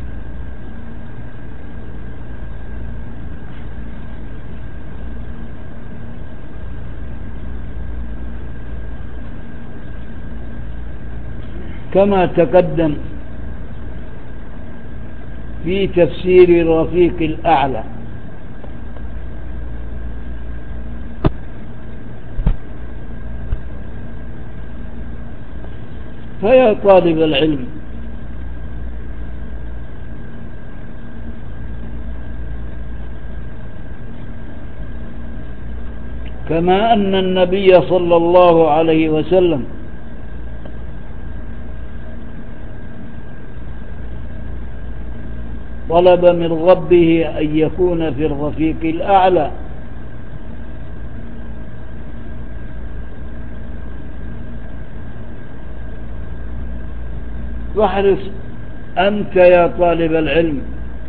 كما تقدم في تفسير الرفيق الأعلى. فيا طالب العلم، كما أن النبي صلى الله عليه وسلم طلب من ربه أن يكون في الرفيق الأعلى، واحرص أنت يا طالب العلم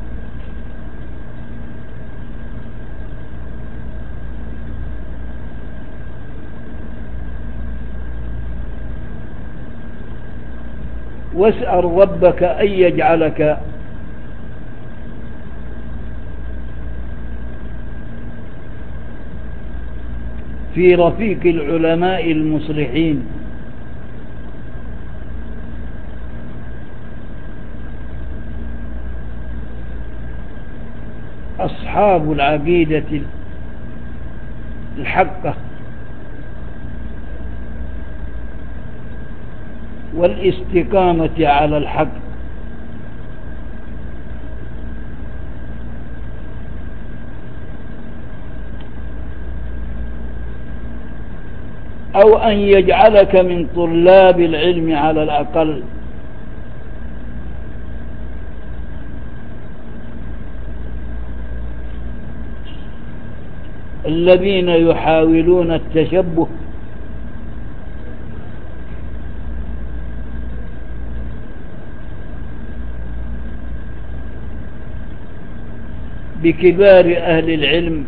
واسأل ربك أن يجعلك في رفيق العلماء المصلحين، أصحاب العقيدة الحقة والاستقامة على الحق، أو أن يجعلك من طلاب العلم على الأقل، الذين يحاولون التشبه بكبار أهل العلم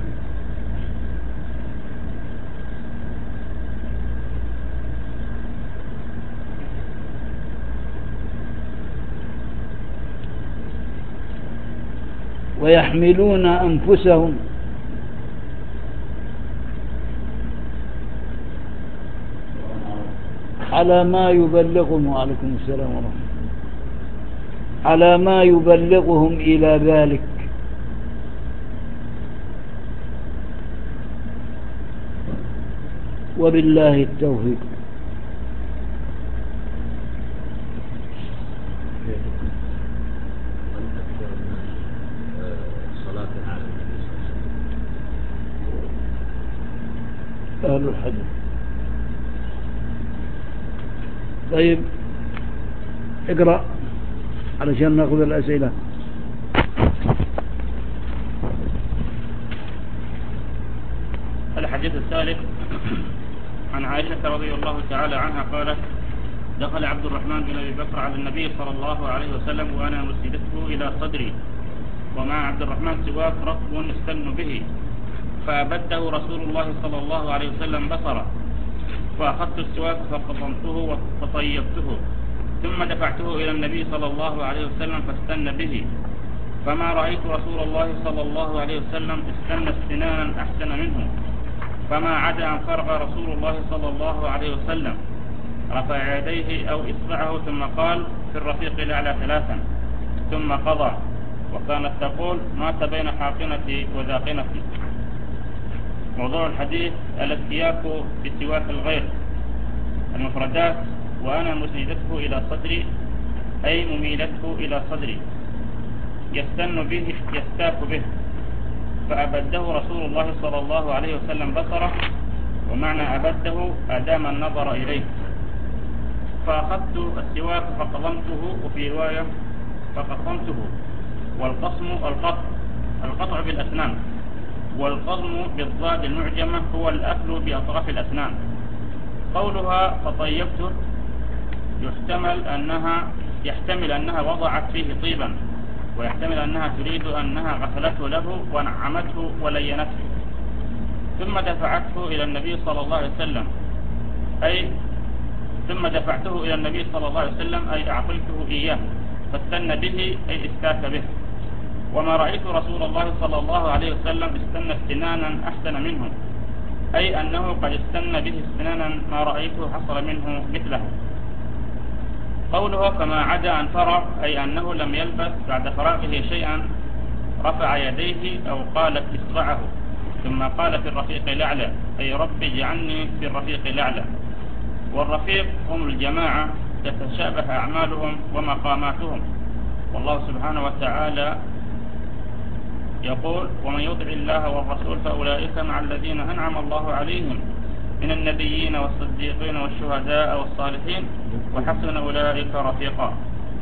ويحملون أنفسهم على ما يبلغهم، وعليكم السلام ورحمة الله، على ما يبلغهم إلى ذلك. وبالله التوفيق. أهل الحديث. طيب اقرأ علشان نأخذ الأسئلة.
الحديث الثالث عن عائشة رضي الله تعالى عنها قالت: دخل عبد الرحمن بن أبي بكر على النبي صلى الله عليه وسلم وأنا مسندته إلى صدري، ومع عبد الرحمن سواك رطب استن به، فأبده رسول الله صلى الله عليه وسلم بصره، فأخذت السواك فقضمته فطيبته، ثم دفعته إلى النبي صلى الله عليه وسلم فاستن به، فما رأيت رسول الله صلى الله عليه وسلم استن استنانا أحسن منه، فما عدا أن فرغ رسول الله صلى الله عليه وسلم رفع يديه أو إصبعه ثم قال: في الرفيق الأعلى ثلاثا، ثم قضى، وكانت تقول: مات بين حاقنتي وذاقنتي. موضوع الحديث: الاستياك بسواك الغير. المفردات: وأنا مسندته إلى صدري أي مميلته إلى صدري، يستن به يستاك به، فأبده رسول الله صلى الله عليه وسلم بصره، ومعنى أبده أدام النظر إليه، فأخذت السواك فقضمته، وفي رواية فقصمته، والقصم القطع بالأسنان، والقضم بالضاد المعجمة هو الأكل بأطراف الأسنان. قولها فطيبته يحتمل أنها وضعت فيه طيبا، ويحتمل أنها تريد أنها غسلته له ونعمته ولينته، ثم دفعته إلى النبي صلى الله عليه وسلم ثم دفعته إلى النبي صلى الله عليه وسلم أي أعطيته إياه، فاستن به أي استاك به. وما رأيت رسول الله صلى الله عليه وسلم استنى استنانا أحسن منه، أي أنه قد استنى به استنانا ما رأيته حصل منه مثله. قولها فما عدا أن فرغ أي أنه لم يلبث بعد فراغه شيئا رفع يديه أو قالت إصبعه، ثم قال: في الرفيق الأعلى، أي رب اجعلني في الرفيق الأعلى. والرفيق هم الجماعة تتشابه أعمالهم ومقاماتهم، والله سبحانه وتعالى يقول: ومن يطع الله والرسول فأولئك مع الذين أنعم الله عليهم من النبيين والصديقين والشهداء والصالحين وحسن أولئك رفيقا.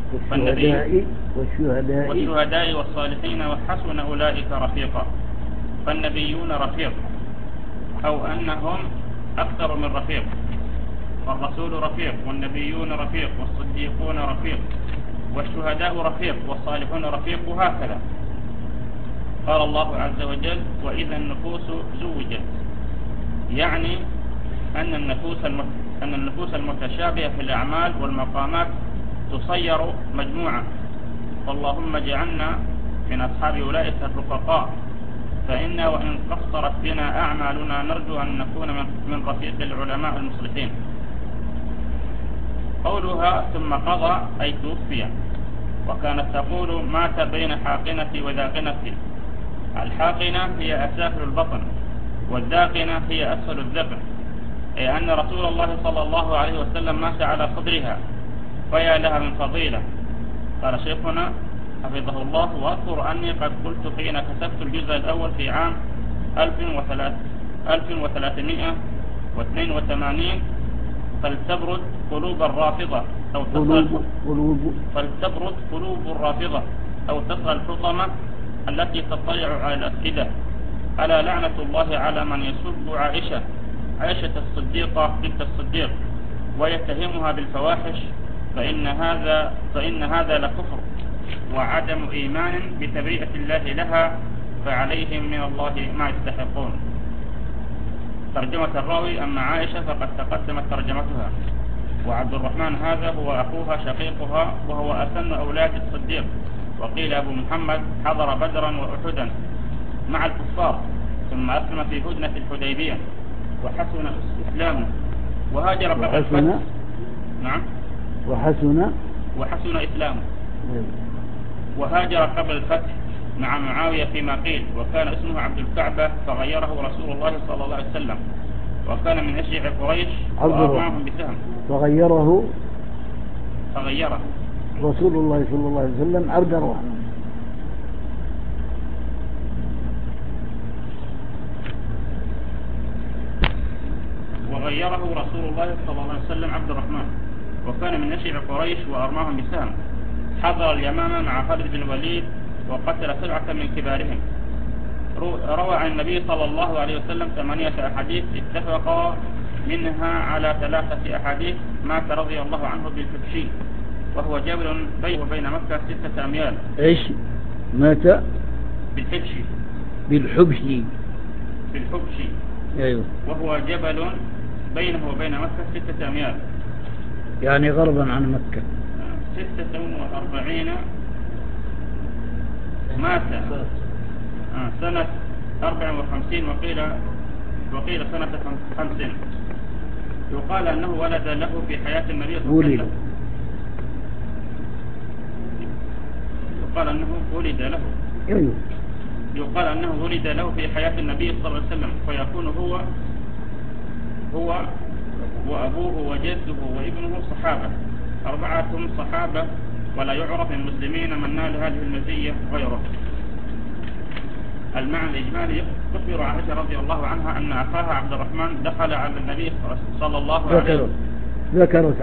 والشهداء والصالحين وحسن أولئك رفيقا. فالنبيون رفيق، أو أنهم أكثر من رفيق، والرسول رفيق، والنبيون رفيق، والصديقون رفيق، والشهداء رفيق، والصالحون رفيق، وهكذا. قال الله عز وجل: وإذا النفوس زوجت، يعني أن النفوس المتشابهة في الأعمال والمقامات تصير مجموعة. فاللهم اجعلنا من أصحاب أولئك الرفقاء، فإنا وإن قصرت بنا أعمالنا نرجو أن نكون من رفيق العلماء المصلحين. قولها ثم قضى أي توفي، وكانت تقول: مات بين حاقنتي وذاقنتي. الحاقنة هي أسافل البطن، والذاقنة هي أسفل الذقن، أي أن رسول الله صلى الله عليه وسلم مات على صدرها، فيا لها من فضيلة. قال شيخنا حفظه الله: وأذكر أني قد قلت حين كتبت الجزء الأول في عام 1382: فلتبرد قلوب الرافضة أو تصل الحطمة التي تطلع على الأفئدة. ألا لعنة الله على من يسب عائشة الصديقة بنت الصديق ويتهمها بالفواحش، فإن هذا لكفر وعدم إيمان بتبرئة الله لها، فعليهم من الله ما يستحقون. ترجمة الراوي: أما عائشة فقد تقدمت ترجمتها. وعبد الرحمن هذا هو أخوها شقيقها، وهو أسن أولاد الصديق. وقيل أبو محمد حضر بدرا وأحدا مع الكفار، ثم أسلم في هدنة الحديبية وحسن إسلامه، وهاجر قبل الفتح. نعم، وحسن إسلامه، وهاجر قبل الفتح مع معاوية فيما قيل، وكان اسمه عبد الكعبة، فغيره رسول الله صلى الله عليه وسلم، وكان من أشيع قريش وأرماهم بسهم.
فغيره
رسول الله صلى الله عليه وسلم عبد الرحمن.
وغيره رسول الله صلى الله عليه وسلم عبد الرحمن، وكان من نشيع قريش وأرماهم بسهم. حضر اليمامة مع خالد بن الوليد وقتل 7 من كبارهم. روى عن النبي صلى الله عليه وسلم 8 أحاديث، اتفق منها على 3 أحاديث. مات رضي الله عنه بالحبشي، وهو جبل بينه وبين مكة 6 أميال.
ايش مات؟
بالحبشي.
ايوه.
وهو جبل بينه وبين مكة 6 أميال،
يعني غربا عن مكة.
46. مات سنة 54، وقيل سنة 50. يقال أنه ولد له في حياة النبي صلى الله عليه وسلم. يقال أنه ولد له في حياة النبي صلى الله عليه وسلم، فيكون هو وأبوه وجده وابنه صحابة، 4 صحابة، ولا يعرف من المسلمين من نال هذه المزية غيره. المعنى الإجمالي: تخبر عائشة رضي الله عنها أن أخاها عبد الرحمن دخل على النبي صلى الله عليه وسلم.
ذكرت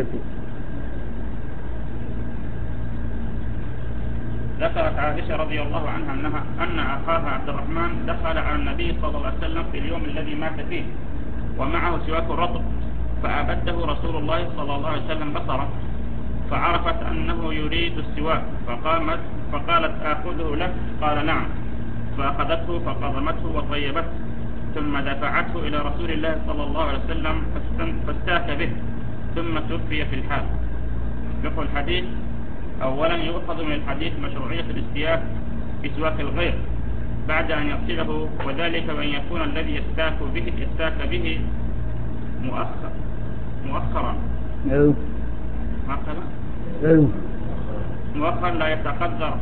عائشة رضي الله عنها أن أخاها عبد الرحمن دخل على النبي صلى الله عليه وسلم في اليوم الذي مات فيه، ومعه سواك رطب، فأبده رسول الله صلى الله عليه وسلم بصره، فعرفت أنه يريد السواك، فقالت: آخذه لك؟ قال: نعم. فأخذته فقضمته وطيبته، ثم دفعته إلى رسول الله صلى الله عليه وسلم فاستاك به، ثم توفي في الحال. فقه الحديث: أولا يؤخذ من الحديث مشروعية الاستياك بسواك الغير بعد أن يغسله، وذلك بأن يكون الذي يستاك به مؤخرا. مؤخرا لا يتقدر.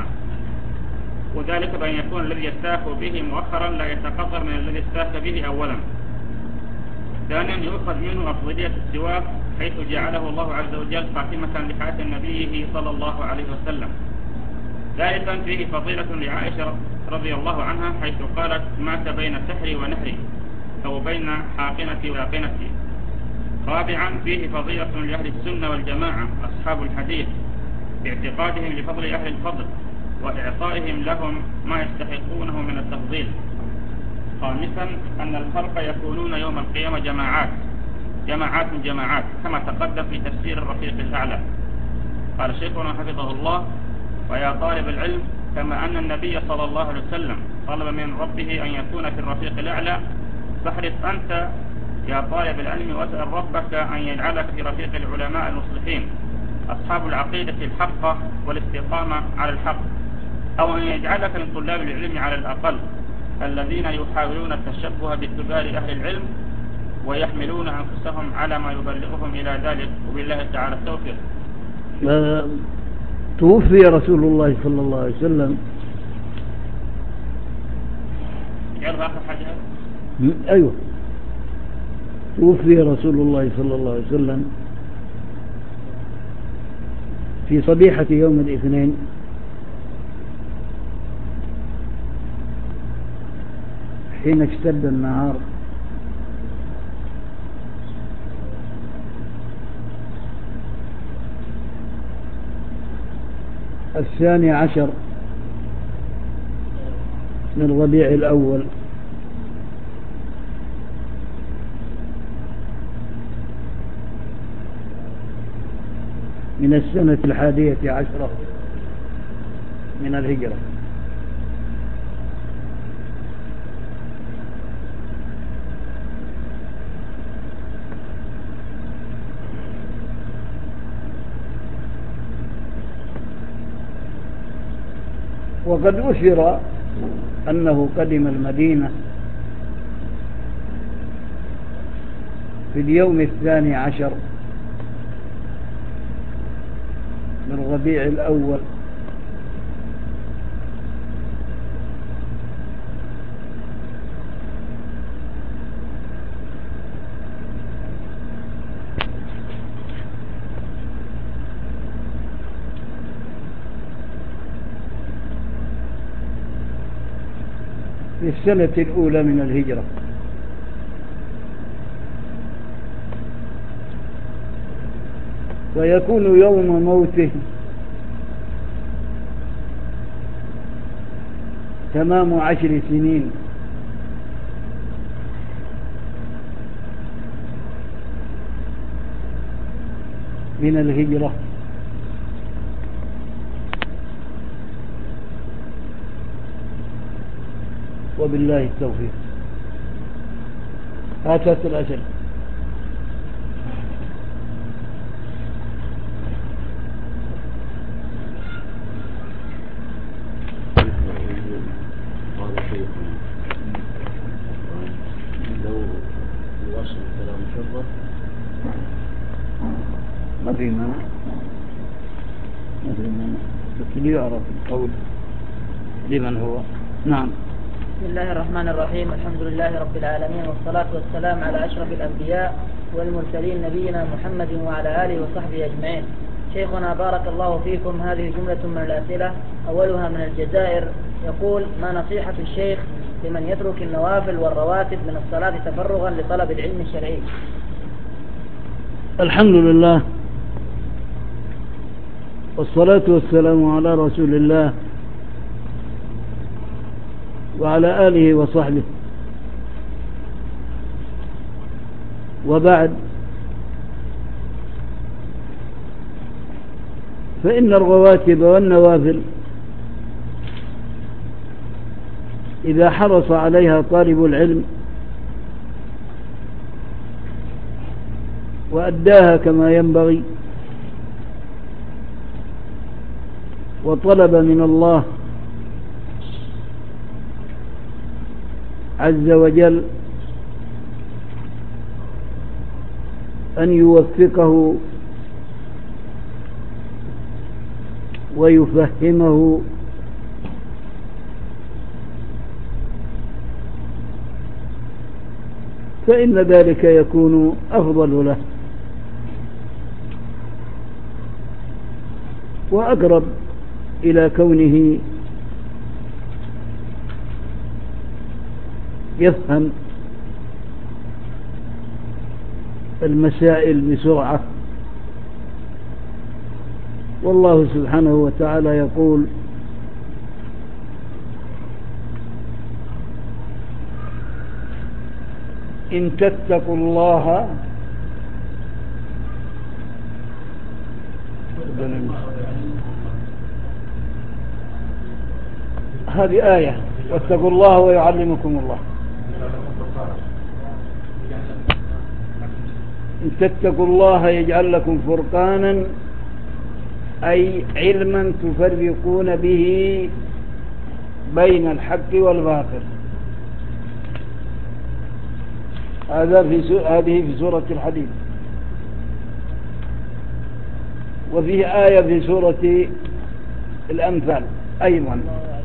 وذلك بأن يكون الذي يستاك به مؤخرا لا يتقدر من الذي استاك به أولا. ثانيا يؤخذ منه أفضلية السواك، حيث جعله الله عز وجل خاتمة لحياة نبيه صلى الله عليه وسلم. ثالثا فيه فضيلة لعائشة رضي الله عنها حيث قالت مات بين سحري ونهري أو بين حاقنتي ولاقنتي. رابعا فيه فضيلة لأهل السنة والجماعة أصحاب الحديث باعتقادهم لفضل أهل الفضل وإعطائهم لهم ما يستحقونه من التفضيل. خامسا أن الخلق يكونون يوم القيامة جماعات كما تقدم في تفسير الرفيق الأعلى. قال شيخنا حفظه الله: ويا طالب العلم كما أن النبي صلى الله عليه وسلم طلب من ربه أن يكون في الرفيق الأعلى، فاحرص أنت يا طالب العلم واسأل ربك أن يجعلك في رفيق العلماء المصلحين أصحاب العقيدة الحقة والاستقامة على الحق، أو أن يجعلك من طلاب العلم على الأقل الذين يحاولون التشبه بكبار أهل العلم ويحملون أنفسهم على ما يبلغهم إلى ذلك، وبالله تعالى التوفيق.
توفي رسول الله صلى الله عليه وسلم.
يلا آخر حاجة.
أيوة، توفي رسول الله صلى الله عليه وسلم في صبيحة يوم الاثنين حين اشتد النهار، الثاني عشر من ربيع الأول من السنة 11 من الهجرة. وقد أشر أنه قدم المدينة في اليوم 12 من ربيع الأول في السنة الأولى من الهجرة. ويكون يوم موته تمام 10 سنين من الهجرة. وبالله التوفيق. هاتت الأجل. ما في مانع، لكن يعرف القول لمن هو. نعم.
بسم الله الرحمن الرحيم. الحمد لله رب العالمين، والصلاة والسلام على أشرف الأنبياء والمرسلين نبينا محمد وعلى آله وصحبه أجمعين. شيخنا بارك الله فيكم، هذه جملة من الأسئلة، أولها من الجزائر، يقول: ما نصيحة الشيخ لمن يترك النوافل والرواتب من الصلاة تفرغا لطلب العلم الشرعي؟
الحمد لله، والصلاة والسلام على رسول الله وعلى آله وصحبه، وبعد، فإن الرواتب والنوافل إذا حرص عليها طالب العلم وأداها كما ينبغي وطلب من الله عز وجل أن يوفقه ويفهمه فإن ذلك يكون أفضل له وأقرب إلى كونه يفهم المسائل بسرعة. والله سبحانه وتعالى يقول: إن تتقوا الله هذه آية، واتقوا الله ويعلمكم الله. إن تتقوا الله يجعل لكم فرقانا، أي علما تفرقون به بين الحق والباطل. هذه في سورة الحديد. وفيه آية في سورة الأنفال أيضا.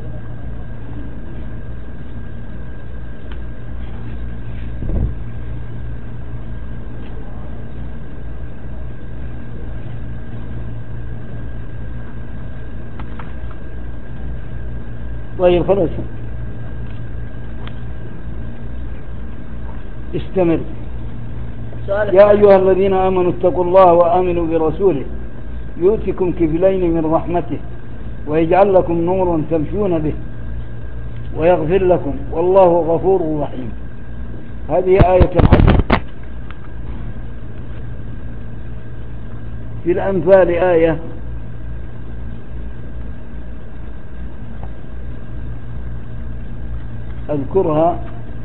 طيب خلاص استمر. يا أيها الذين آمنوا اتقوا الله وآمنوا برسوله يؤتكم كفلين من رحمته ويجعل لكم نورا تمشون به ويغفر لكم والله غفور رحيم. هذه آية الحديث. في الأنفال آية أذكرها: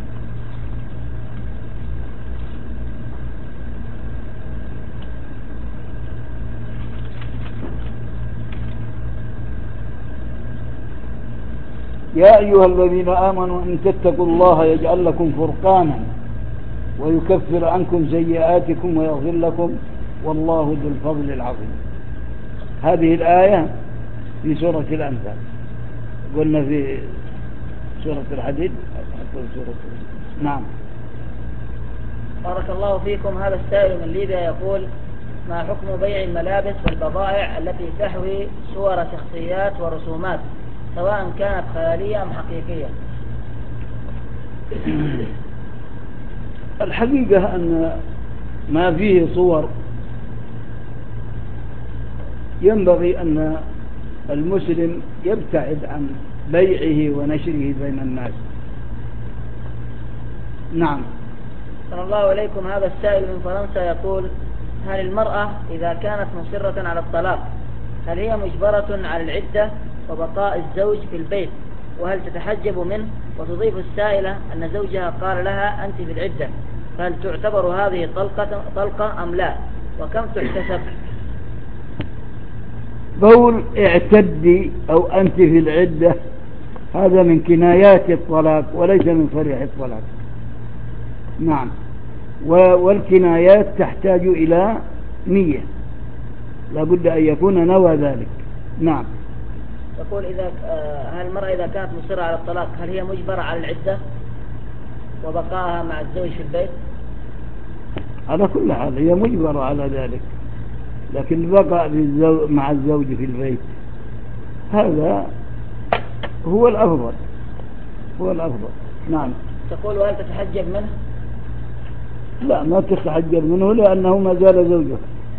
يا أيها الذين آمنوا إن تتقوا الله يجعل لكم فرقانا ويكفر عنكم سيئاتكم ويغفر لكم والله ذو الفضل العظيم. هذه الآية في سورة الأنفال. قلنا في سورة الحديد. نعم.
بارك الله فيكم. هذا السائل من ليبيا يقول: ما حكم بيع الملابس والبضائع التي تحوي صور شخصيات ورسومات سواء كانت خيالية أم حقيقية؟
الحقيقة أن ما فيه صور ينبغي أن المسلم يبتعد عن بيعه ونشره بين الناس. نعم.
صلى الله عليكم. هذا السائل من فرنسا يقول: هل المرأة إذا كانت مصرة على الطلاق هل هي مجبرة على العدة وبقاء الزوج في البيت، وهل تتحجب منه؟ وتضيف السائلة أن زوجها قال لها أنت في العدة، فهل تعتبر هذه طلقة أم لا، وكم تحتسب؟
قول اعتدي أو أنت في العدة هذا من كنايات الطلاق وليس من صريح الطلاق. نعم. والكنايات تحتاج إلى نية، لابد أن يكون نوى ذلك. نعم.
يقول: هل المرأة إذا كانت مصرة على الطلاق هل هي مجبرة على العدة وبقائها مع الزوج في البيت؟
على كل حال هي مجبرة على ذلك، لكن البقاء مع الزوج في البيت هذا هو الأفضل. نعم.
تقول: وهل تتحجب منه؟
لا، ما تتحجب منه لأنه ما زال زوجه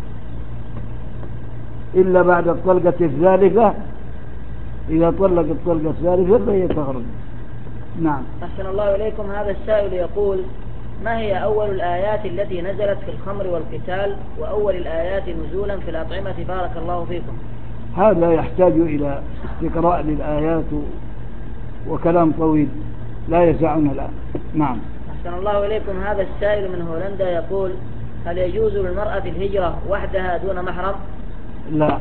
إلا بعد الطلقة الثالثة. إذا طلق الطلقة الثالثة فهي تخرج. نعم.
أحسن الله إليكم. هذا السائل يقول: ما هي أول الآيات التي نزلت في الخمر والقتال وأول الآيات نزولا في الأطعمة؟ بارك الله فيكم.
هذا يحتاج إلى استقراء للآيات وكلام طويل لا يسعنا الآن. نعم.
أحسن الله إليكم. هذا السائل من هولندا يقول: هل يجوز للمرأة الهجرة وحدها دون محرم؟
لا،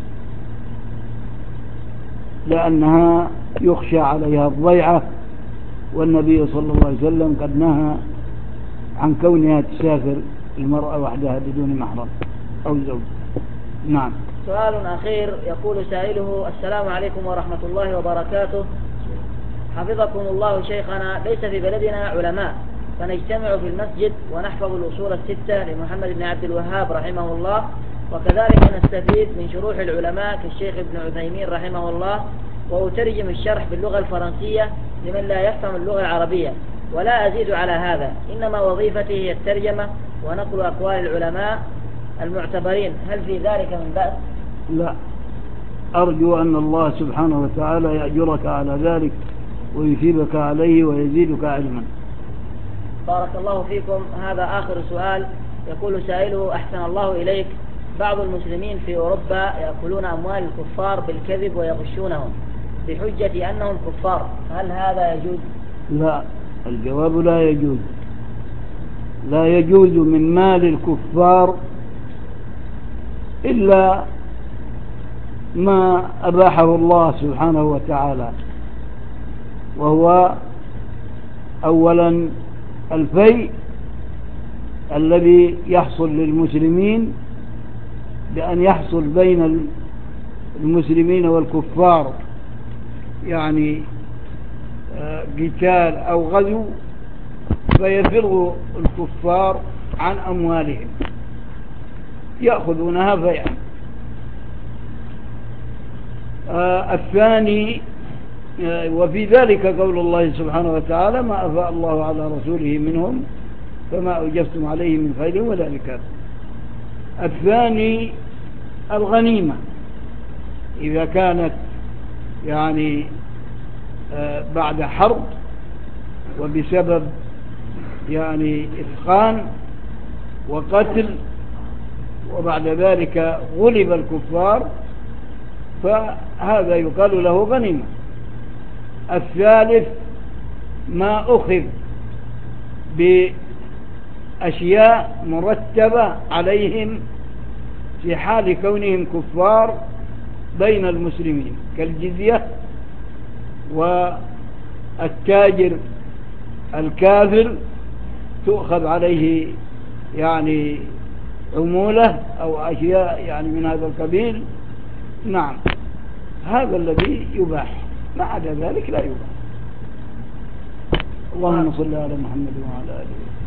لأنها يخشى عليها الضيعة، والنبي صلى الله عليه وسلم قد نهى عن كونها تسافر المرأة وحدها بدون محرم أو زوج. نعم.
سؤال أخير يقول سائله: السلام عليكم ورحمة الله وبركاته، حفظكم الله شيخنا. ليس في بلدنا علماء فنجتمع في المسجد ونحفظ الأصول الستة لمحمد بن عبد الوهاب رحمه الله، وكذلك نستفيد من شروح العلماء كالشيخ ابن عثيمين رحمه الله، وأترجم الشرح باللغة الفرنسية لمن لا يفهم اللغة العربية. ولا أزيد على هذا، إنما وظيفتي هي الترجمة ونقل أقوال العلماء المعتبرين. هل في ذلك من بأس؟
لا، أرجو أن الله سبحانه وتعالى يأجرك على ذلك ويثيبك عليه ويزيدك علما.
بارك الله فيكم. هذا آخر سؤال. يقول سائله: أحسن الله إليك، بعض المسلمين في أوروبا يأكلون أموال الكفار بالكذب ويغشونهم بحجة أنهم كفار، هل هذا يجوز؟
لا، الجواب لا يجوز. لا يجوز من مال الكفار إلا ما أباحه الله سبحانه وتعالى، وهو أولا الفيء الذي يحصل للمسلمين بأن يحصل بين المسلمين والكفار يعني قتال أو غزو، فيفر الكفار عن أموالهم يأخذونها فيئا. الثاني وفي ذلك قول الله سبحانه وتعالى: ما أفاء الله على رسوله منهم فما أوجفتم عليه من خير ولا ركاب. الثاني الغنيمة، إذا كانت يعني بعد حرب وبسبب يعني إثخان وقتل وبعد ذلك غلب الكفار، فهذا يقال له غنيمة. الثالث ما أخذ بأشياء مرتبة عليهم في حال كونهم كفار بين المسلمين، كالجزية والتاجر الكافر تؤخذ عليه يعني عمولة أو أشياء يعني من هذا القبيل. نعم، هذا الذي يباح، ما عدا ذلك لا يباح. اللهم صل على محمد وعلى آله.